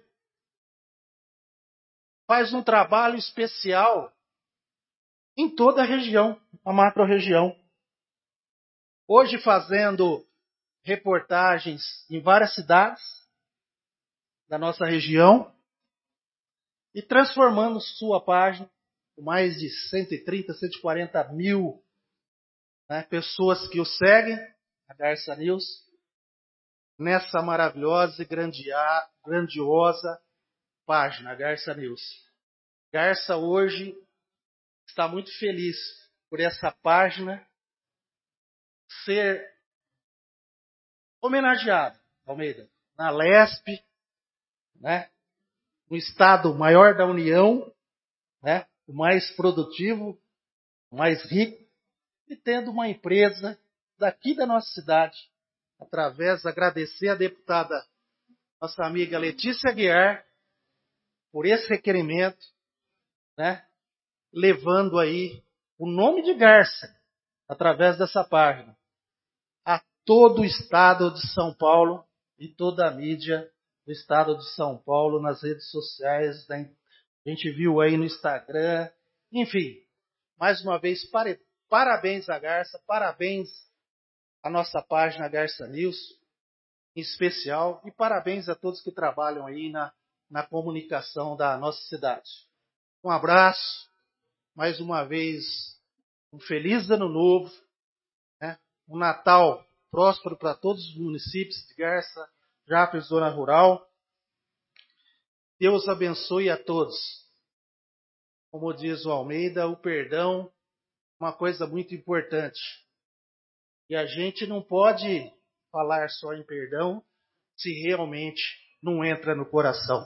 faz um trabalho especial em toda a região, a macro-região. Hoje fazendo reportagens em várias cidades da nossa região e transformando sua página com mais de 130, 140 mil, né, pessoas que o seguem, a Garça News, nessa maravilhosa e grandiosa página, a Garça News. Garça hoje está muito feliz por essa página ser homenageada, Almeida, na LESP, né, no estado maior da União, né, o mais produtivo, o mais rico, e tendo uma empresa daqui da nossa cidade, através, agradecer a deputada, nossa amiga Letícia Aguiar, por esse requerimento, né, levando aí o nome de Garça, através dessa página, a todo o estado de São Paulo e toda a mídia do estado de São Paulo, nas redes sociais, né? A gente viu aí no Instagram, enfim, mais uma vez, parabéns a Garça, parabéns à nossa página Garça News, em especial, e parabéns a todos que trabalham aí na comunicação da nossa cidade. Um abraço, mais uma vez, um feliz ano novo, né? Um Natal próspero para todos os municípios de Garça, Jafes, zona rural. Deus abençoe a todos. Como diz o Almeida, o perdão é uma coisa muito importante. E a gente não pode falar só em perdão se realmente não entra no coração.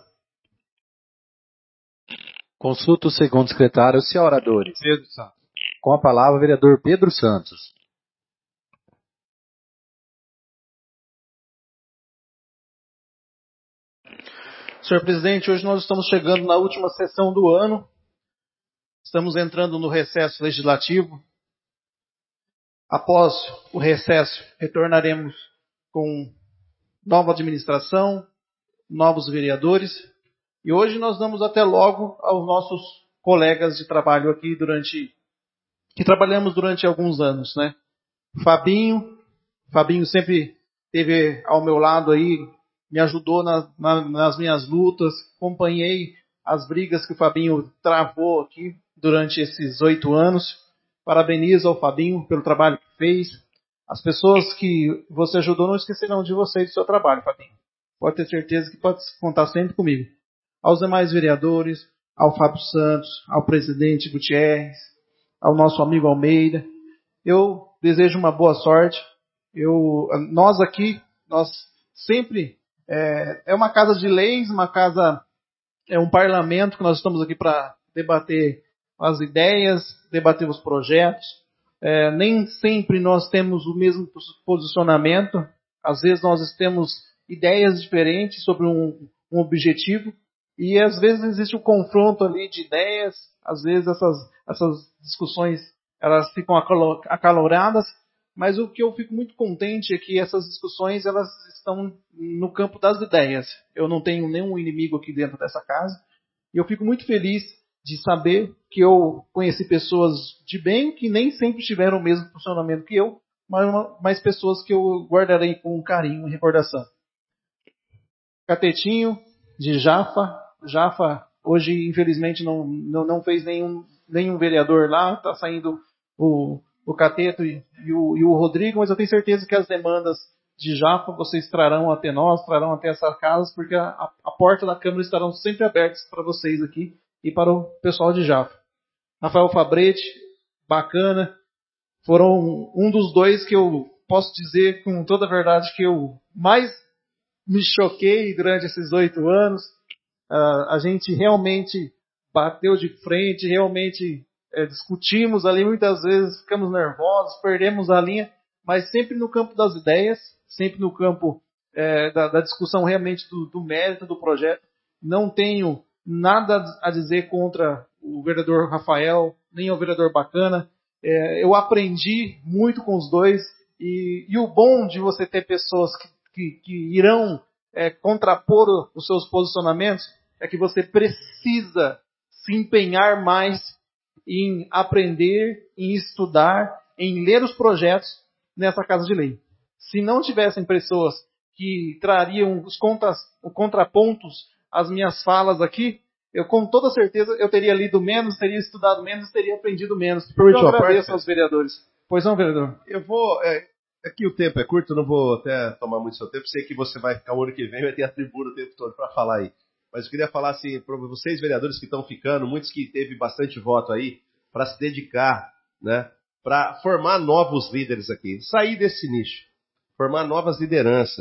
Consulta o segundo secretário, os oradores. Pedro Santos. Com a palavra, o vereador Pedro Santos. Senhor presidente, hoje nós estamos chegando na última sessão do ano. Estamos entrando no recesso legislativo. Após o recesso, retornaremos com nova administração, novos vereadores. E hoje nós damos até logo aos nossos colegas de trabalho aqui que trabalhamos durante alguns anos, né? Fabinho sempre esteve ao meu lado aí, me ajudou nas minhas lutas, acompanhei as brigas que o Fabinho travou aqui durante esses 8 anos. Parabenizo ao Fabinho pelo trabalho que fez. As pessoas que você ajudou não esquecerão de você e do seu trabalho, Fabinho. Pode ter certeza que pode contar sempre comigo. Aos demais vereadores, ao Fábio Santos, ao presidente Gutierrez, ao nosso amigo Almeida, eu desejo uma boa sorte. Nós aqui, nós sempre, é uma casa de leis, é um parlamento que nós estamos aqui para debater as ideias, debater os projetos. Nem sempre nós temos o mesmo posicionamento. Às vezes nós temos ideias diferentes sobre um objetivo. E às vezes existe um confronto ali de ideias. Às vezes essas discussões elas ficam acaloradas. Mas o que eu fico muito contente é que essas discussões elas estão no campo das ideias. Eu não tenho nenhum inimigo aqui dentro dessa casa. E eu fico muito feliz de saber que eu conheci pessoas de bem que nem sempre tiveram o mesmo funcionamento que eu, mas pessoas que eu guardarei com carinho e recordação. Catetinho, de Jafa. Jafa, hoje, infelizmente, não fez nenhum vereador lá, está saindo o Cateto e o Rodrigo, mas eu tenho certeza que as demandas de Jafa vocês trarão até nós, trarão até essa casa, porque a porta da Câmara estarão sempre abertas para vocês aqui e para o pessoal de Jafa. Rafael Fabretti, bacana, foram um dos dois que eu posso dizer com toda a verdade que eu mais me choquei durante esses 8 anos. A gente realmente bateu de frente, realmente discutimos ali, muitas vezes ficamos nervosos, perdemos a linha, mas sempre no campo das ideias, sempre no campo da discussão realmente do mérito do projeto. Não tenho nada a dizer contra o vereador Rafael, nem o vereador Bacana. Eu aprendi muito com os dois, e o bom de você ter pessoas que irão contrapor os seus posicionamentos é que você precisa se empenhar mais em aprender, em estudar, em ler os projetos nessa Casa de Lei. Se não tivessem pessoas que trariam os contrapontos às minhas falas aqui, eu com toda certeza eu teria lido menos, teria estudado menos, teria aprendido menos. Eu agradeço aos vereadores. Pois não, vereador? Eu vou... Aqui o tempo é curto, eu não vou até tomar muito seu tempo. Sei que você vai ficar o ano que vem, vai ter a tribuna o tempo todo para falar aí. Mas eu queria falar assim, para vocês vereadores que estão ficando, muitos que teve bastante voto aí, para se dedicar, né, para formar novos líderes aqui. Sair desse nicho, formar novas lideranças.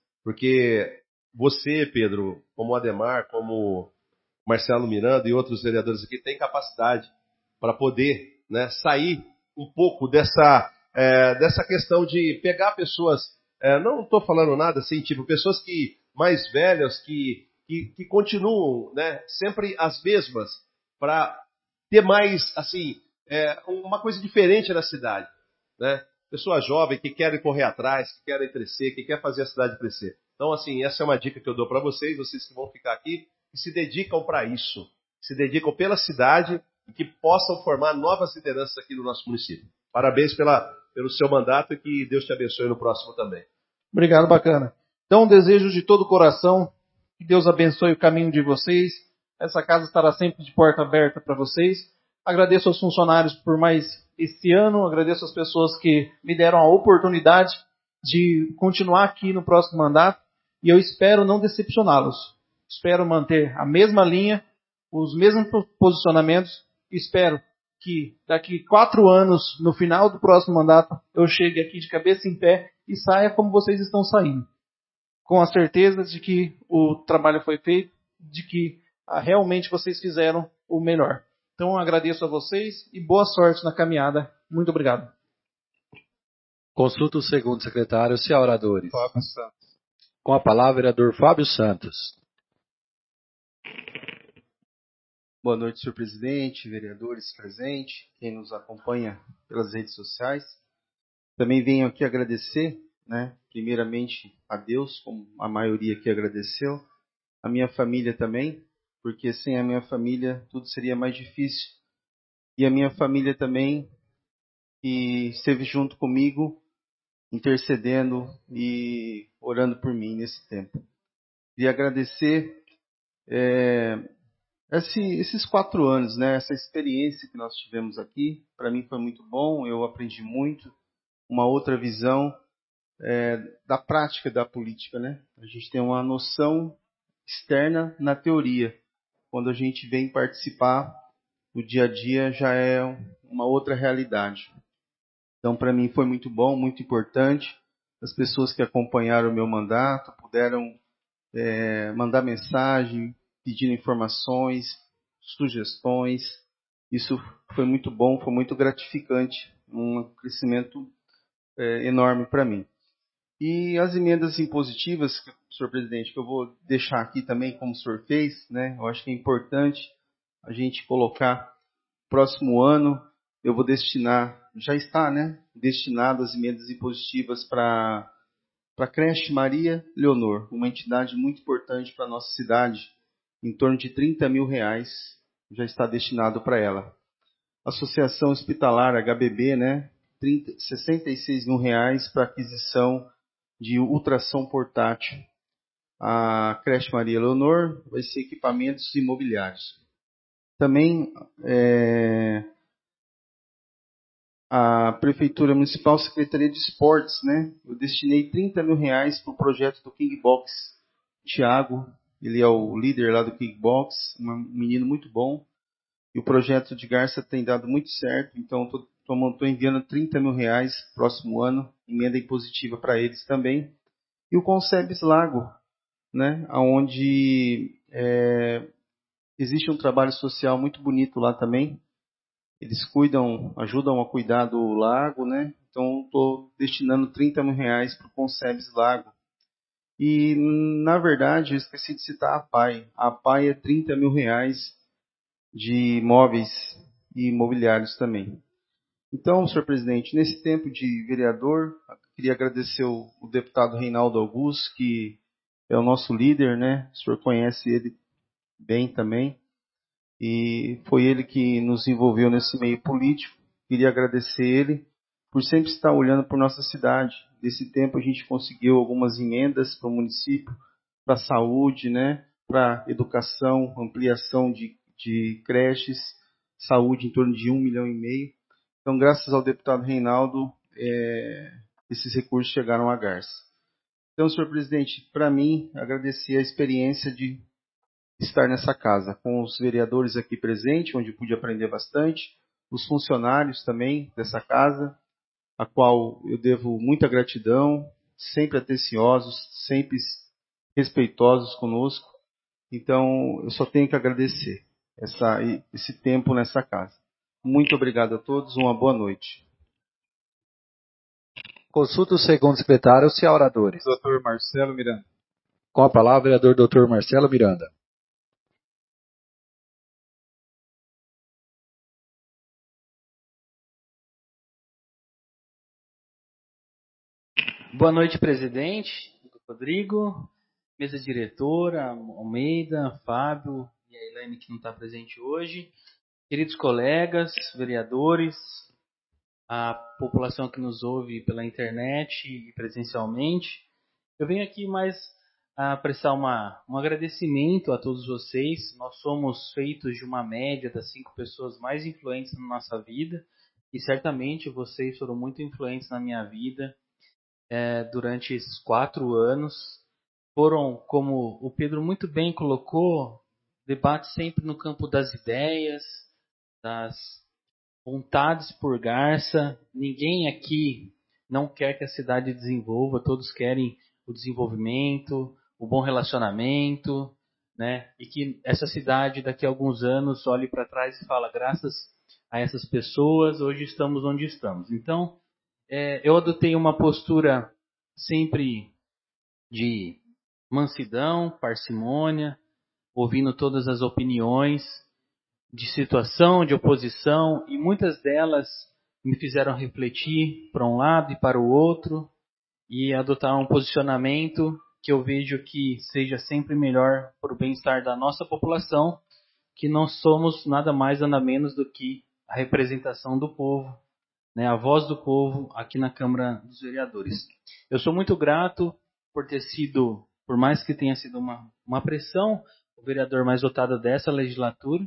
Porque você, Pedro, como o Ademar, como Marcelo Miranda e outros vereadores aqui, têm capacidade para poder, né, sair um pouco dessa questão de pegar pessoas, não estou falando nada assim, tipo, pessoas que mais velhas, que continuam, né, sempre as mesmas, para ter mais, assim, uma coisa diferente na cidade, né? Pessoa jovem que querem correr atrás, que querem crescer, que quer fazer a cidade crescer. Então, assim, essa é uma dica que eu dou para vocês que vão ficar aqui, que se dedicam para isso, se dedicam pela cidade e que possam formar novas lideranças aqui no nosso município. Parabéns pelo seu mandato e que Deus te abençoe no próximo também. Obrigado, bacana. Então, desejo de todo o coração que Deus abençoe o caminho de vocês. Essa casa estará sempre de porta aberta para vocês. Agradeço aos funcionários por mais esse ano. Agradeço às pessoas que me deram a oportunidade de continuar aqui no próximo mandato. E eu espero não decepcioná-los. espero manter a mesma linha, os mesmos posicionamentos. Espero que daqui 4 anos, no final do próximo mandato, eu chegue aqui de cabeça em pé e saia como vocês estão saindo. Com a certeza de que o trabalho foi feito, de que realmente vocês fizeram o melhor. Então, agradeço a vocês e boa sorte na caminhada. Muito obrigado. Consulta o segundo secretário, se há oradores. Fábio Santos. Com a palavra, vereador Fábio Santos. Boa noite, senhor presidente, vereadores presentes, quem nos acompanha pelas redes sociais. Também venho aqui agradecer, primeiramente a Deus, como a maioria aqui agradeceu, a minha família também, porque sem a minha família tudo seria mais difícil. E a minha família também, que esteve junto comigo, intercedendo e orando por mim nesse tempo. Queria agradecer esses 4 anos, essa experiência que nós tivemos aqui. Para mim foi muito bom, eu aprendi muito, uma outra visão da prática da política. A gente tem uma noção externa na teoria. Quando a gente vem participar do dia a dia, já é uma outra realidade. Então, para mim foi muito bom, muito importante. As pessoas que acompanharam o meu mandato puderam mandar mensagem, pedindo informações, sugestões. Isso foi muito bom, foi muito gratificante, um crescimento enorme para mim. E as emendas impositivas, senhor presidente, que eu vou deixar aqui também, como o senhor fez, eu acho que é importante a gente colocar próximo ano. Eu vou destinar, já está, destinado as emendas impositivas para a creche Maria Leonor, uma entidade muito importante para a nossa cidade, em torno de R$30 mil já está destinado para ela. Associação Hospitalar HBB, R$66 mil para aquisição de ultrassom portátil. A creche Maria Leonor vai ser equipamentos imobiliários. Também a Prefeitura Municipal, Secretaria de Esportes, eu destinei R$30 mil para o projeto do Kickbox. Tiago, ele é o líder lá do Kickbox, um menino muito bom. E o projeto de Garça tem dado muito certo, então estou enviando R$30 mil próximo ano, emenda impositiva para eles também. E o Concebes Lago, onde existe um trabalho social muito bonito lá também. Eles ajudam a cuidar do lago, Então estou destinando R$30 mil para o Concebes Lago. E, na verdade, eu esqueci de citar a APAI. A APAI é R$30 mil de imóveis e imobiliários também. Então, senhor presidente, nesse tempo de vereador, queria agradecer o deputado Reinaldo Augusto, que é o nosso líder, O senhor conhece ele bem também. E foi ele que nos envolveu nesse meio político. Queria agradecer ele por sempre estar olhando por nossa cidade. Nesse tempo a gente conseguiu algumas emendas para o município, para a saúde, para a educação, ampliação de creches, saúde em torno de R$1,5 milhão. Então, graças ao deputado Reinaldo, esses recursos chegaram à Garça. Então, senhor presidente, para mim, agradecer a experiência de estar nessa casa, com os vereadores aqui presentes, onde eu pude aprender bastante, os funcionários também dessa casa, a qual eu devo muita gratidão, sempre atenciosos, sempre respeitosos conosco. Então, eu só tenho que agradecer esse tempo nessa casa. Muito obrigado a todos, uma boa noite. Consulta o segundo secretário, se há oradores. Dr. Marcelo Miranda. Com a palavra, vereador Dr. Marcelo Miranda. Boa noite, presidente, Rodrigo, mesa diretora, Almeida, Fábio e a Elaine, que não está presente hoje, queridos colegas, vereadores, a população que nos ouve pela internet e presencialmente. Eu venho aqui mais prestar um agradecimento a todos vocês. Nós somos feitos de uma média das 5 pessoas mais influentes na nossa vida e certamente vocês foram muito influentes na minha vida durante esses 4 anos. foram, como o Pedro muito bem colocou, debates sempre no campo das ideias, das vontades por Garça. Ninguém aqui não quer que a cidade desenvolva, todos querem o desenvolvimento, o bom relacionamento, né? E que essa cidade daqui a alguns anos olhe para trás e fala, graças a essas pessoas, hoje estamos onde estamos. Então, eu adotei uma postura sempre de mansidão, parcimônia, ouvindo todas as opiniões, de situação, de oposição, e muitas delas me fizeram refletir para um lado e para o outro, e adotar um posicionamento que eu vejo que seja sempre melhor para o bem-estar da nossa população, que não somos nada mais, nada menos do que a representação do povo, né, a voz do povo aqui na Câmara dos Vereadores. Eu sou muito grato por ter sido, por mais que tenha sido uma pressão, o vereador mais votado dessa legislatura.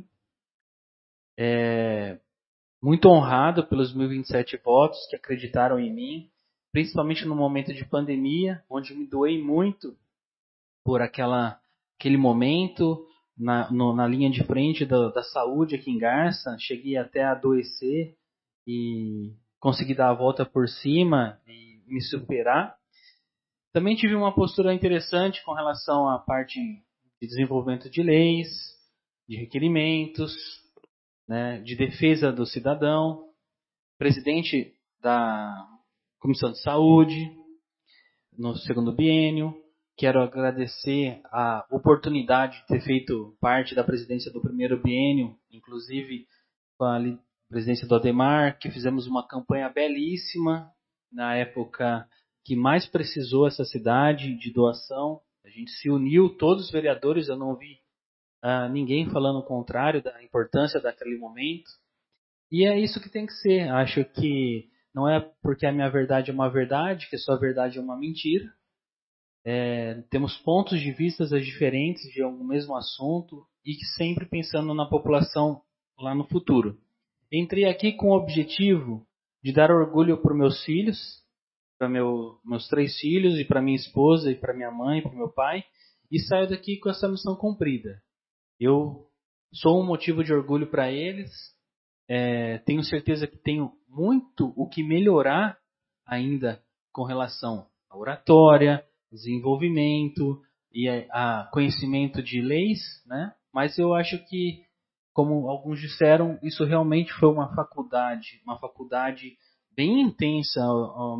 Muito honrado pelos 1.027 votos que acreditaram em mim, principalmente no momento de pandemia, onde me doei muito por aquele momento na linha de frente da saúde aqui em Garça. Cheguei até a adoecer e consegui dar a volta por cima e me superar. Também tive uma postura interessante com relação à parte de desenvolvimento de leis, de requerimentos, né, de defesa do cidadão, presidente da Comissão de Saúde no segundo biênio. Quero agradecer a oportunidade de ter feito parte da presidência do primeiro biênio, inclusive com a presidência do Ademar, que fizemos uma campanha belíssima na época que mais precisou essa cidade de doação. A gente se uniu, todos os vereadores, eu não vi ninguém falando o contrário da importância daquele momento. E é isso que tem que ser. Acho que não é porque a minha verdade é uma verdade, que a sua verdade é uma mentira. Temos pontos de vista diferentes de um mesmo assunto e que sempre pensando na população lá no futuro. Entrei aqui com o objetivo de dar orgulho para meus filhos, para meus 3 filhos, e para minha esposa, e para minha mãe, e para meu pai, e saio daqui com essa missão cumprida. Eu sou um motivo de orgulho para eles. Tenho certeza que tenho muito o que melhorar ainda com relação à oratória, desenvolvimento e a conhecimento de leis, né? Mas eu acho que, como alguns disseram, isso realmente foi uma faculdade bem intensa ao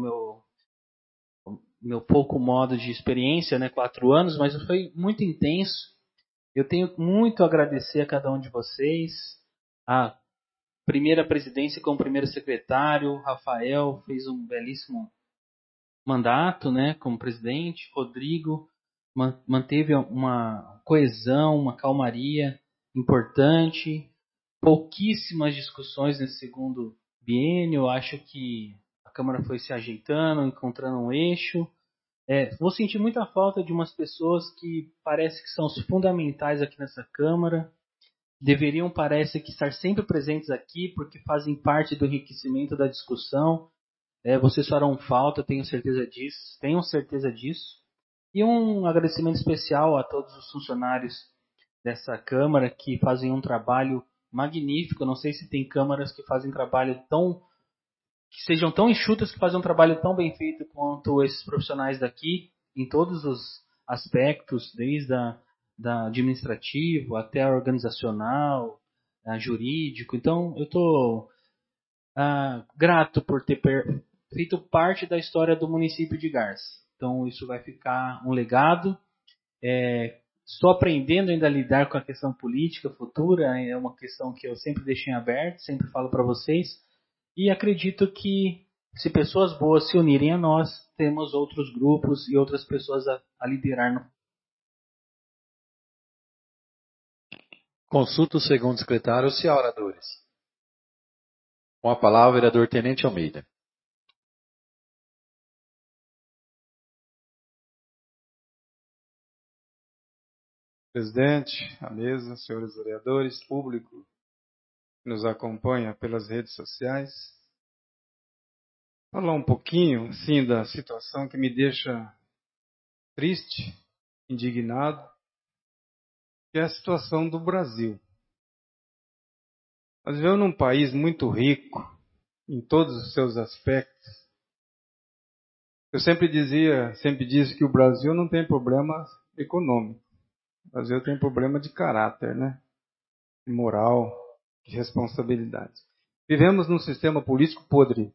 meu pouco modo de experiência, né? 4 anos, mas foi muito intenso. Eu tenho muito a agradecer a cada um de vocês. A primeira presidência como primeiro secretário, Rafael fez um belíssimo mandato, né, como presidente. Rodrigo manteve uma coesão, uma calmaria importante. Pouquíssimas discussões nesse segundo biênio. Acho que a Câmara foi se ajeitando, encontrando um eixo. Vou sentir muita falta de umas pessoas que parece que são os fundamentais aqui nessa Câmara. Deveriam, parece que, estar sempre presentes aqui, porque fazem parte do enriquecimento da discussão. Vocês farão falta, tenho certeza disso. E um agradecimento especial a todos os funcionários dessa Câmara que fazem um trabalho magnífico. Eu não sei se tem câmaras que fazem trabalho que sejam tão enxutas, que fazem um trabalho tão bem feito quanto esses profissionais daqui, em todos os aspectos, desde da administrativo até a organizacional, jurídico. Então, eu estou grato por ter feito parte da história do município de Garça. Então, isso vai ficar um legado. Estou aprendendo ainda a lidar com a questão política futura, é uma questão que eu sempre deixei em aberto, sempre falo para vocês. E acredito que, se pessoas boas se unirem a nós, temos outros grupos e outras pessoas a liderar. Consulta o segundo secretário, se há oradores. Com a palavra, o vereador Tenente Almeida. Presidente, a mesa, senhores vereadores, público que nos acompanha pelas redes sociais. Falar um pouquinho, sim, da situação que me deixa triste indignado, que é a situação do Brasil. Nós vivemos num país muito rico em todos os seus aspectos. Eu sempre disse que o Brasil não tem problema econômico. O Brasil tem problema de caráter, né? De moral, de responsabilidade. Vivemos num sistema político podre.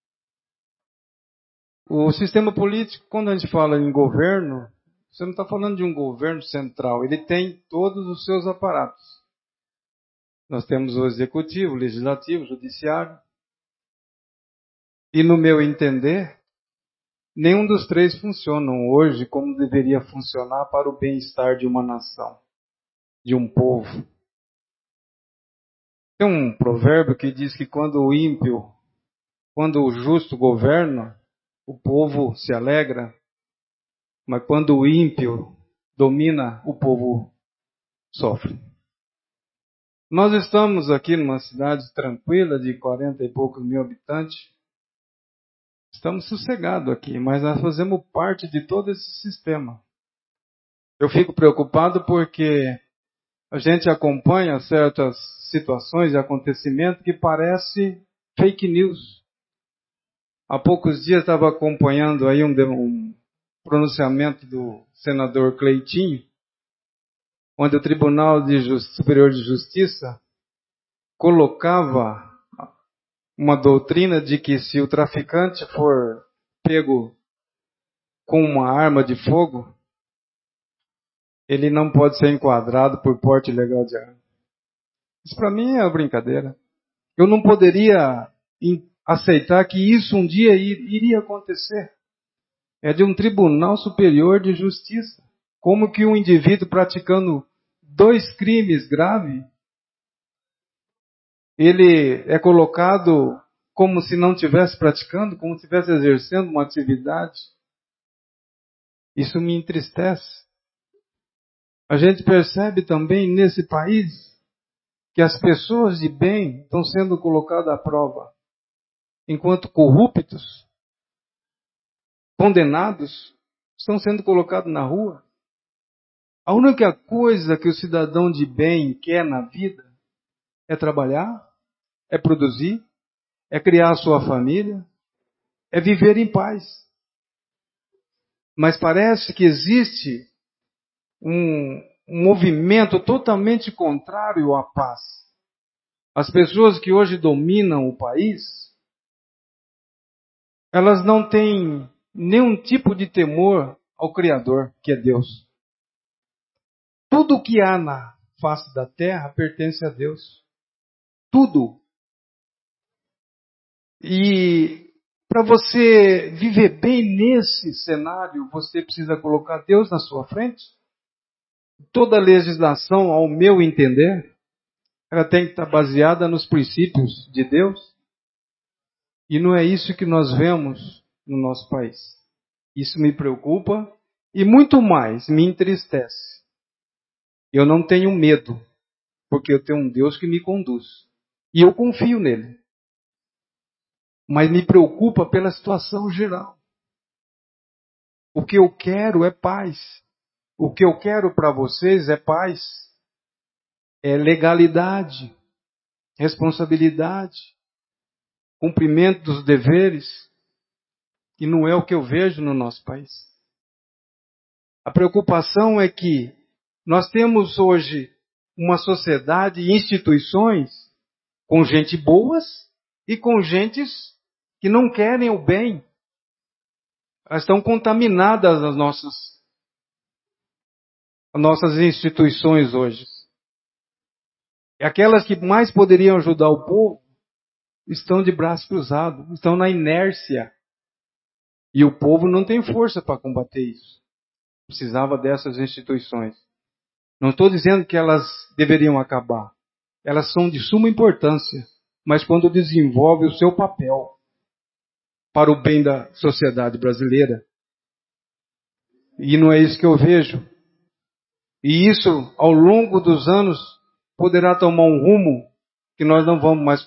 O sistema político, quando a gente fala em governo, você não está falando de um governo central. Ele tem todos os seus aparatos. Nós temos o executivo, o legislativo, o judiciário. E no meu entender, nenhum dos três funcionam hoje como deveria funcionar para o bem-estar de uma nação, de um povo. Tem um provérbio que diz que quando o justo governa, o povo se alegra, mas quando o ímpio domina, o povo sofre. Nós estamos aqui numa cidade tranquila de 40 e poucos mil habitantes. Estamos sossegados aqui, mas nós fazemos parte de todo esse sistema. Eu fico preocupado porque a gente acompanha certas situações e acontecimentos que parece fake news. Há poucos dias estava acompanhando aí um pronunciamento do senador Cleitinho, onde o Tribunal Superior de Justiça colocava uma doutrina de que se o traficante for pego com uma arma de fogo, ele não pode ser enquadrado por porte ilegal de arma. Isso para mim é uma brincadeira. Eu não poderia aceitar que isso um dia iria acontecer. É de um Tribunal Superior de Justiça. Como que um indivíduo praticando 2 crimes graves, ele é colocado como se não estivesse praticando, como se estivesse exercendo uma atividade. Isso me entristece. A gente percebe também nesse país que as pessoas de bem estão sendo colocadas à prova, enquanto corruptos, condenados, estão sendo colocados na rua. A única coisa que o cidadão de bem quer na vida é trabalhar, é produzir, é criar a sua família, é viver em paz. Mas parece que existe um movimento totalmente contrário à paz. As pessoas que hoje dominam o país, elas não têm nenhum tipo de temor ao Criador, que é Deus. Tudo o que há na face da terra pertence a Deus. Tudo. E para você viver bem nesse cenário, você precisa colocar Deus na sua frente. Toda legislação, ao meu entender, ela tem que estar baseada nos princípios de Deus. E não é isso que nós vemos no nosso país. Isso me preocupa e muito mais me entristece. Eu não tenho medo, porque eu tenho um Deus que me conduz. E eu confio nele. Mas me preocupa pela situação geral. O que eu quero é paz. O que eu quero para vocês é paz. É legalidade, responsabilidade, cumprimento dos deveres. E não é o que eu vejo no nosso país. A preocupação é que nós temos hoje uma sociedade e instituições com gente boas e com gentes que não querem o bem. Elas estão contaminadas as nossas instituições hoje. E aquelas que mais poderiam ajudar o povo estão de braços cruzados, estão na inércia. E o povo não tem força para combater isso. Precisava dessas instituições. Não estou dizendo que elas deveriam acabar. Elas são de suma importância. Mas quando desenvolve o seu papel para o bem da sociedade brasileira. E não é isso que eu vejo. E isso, ao longo dos anos, poderá tomar um rumo que nós não vamos mais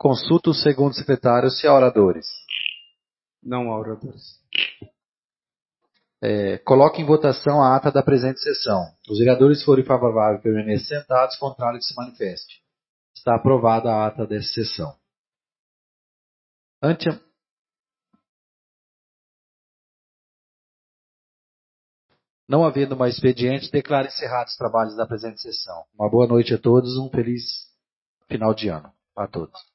Consulta o segundo secretário se há oradores. Não há oradores. Coloque em votação a ata da presente sessão. Os vereadores que forem favoráveis permaneçam sentados, contrário que se manifeste. Está aprovada a ata dessa sessão. Não havendo mais expediente, declaro encerrados os trabalhos da presente sessão. Uma boa noite a todos, um feliz final de ano a todos.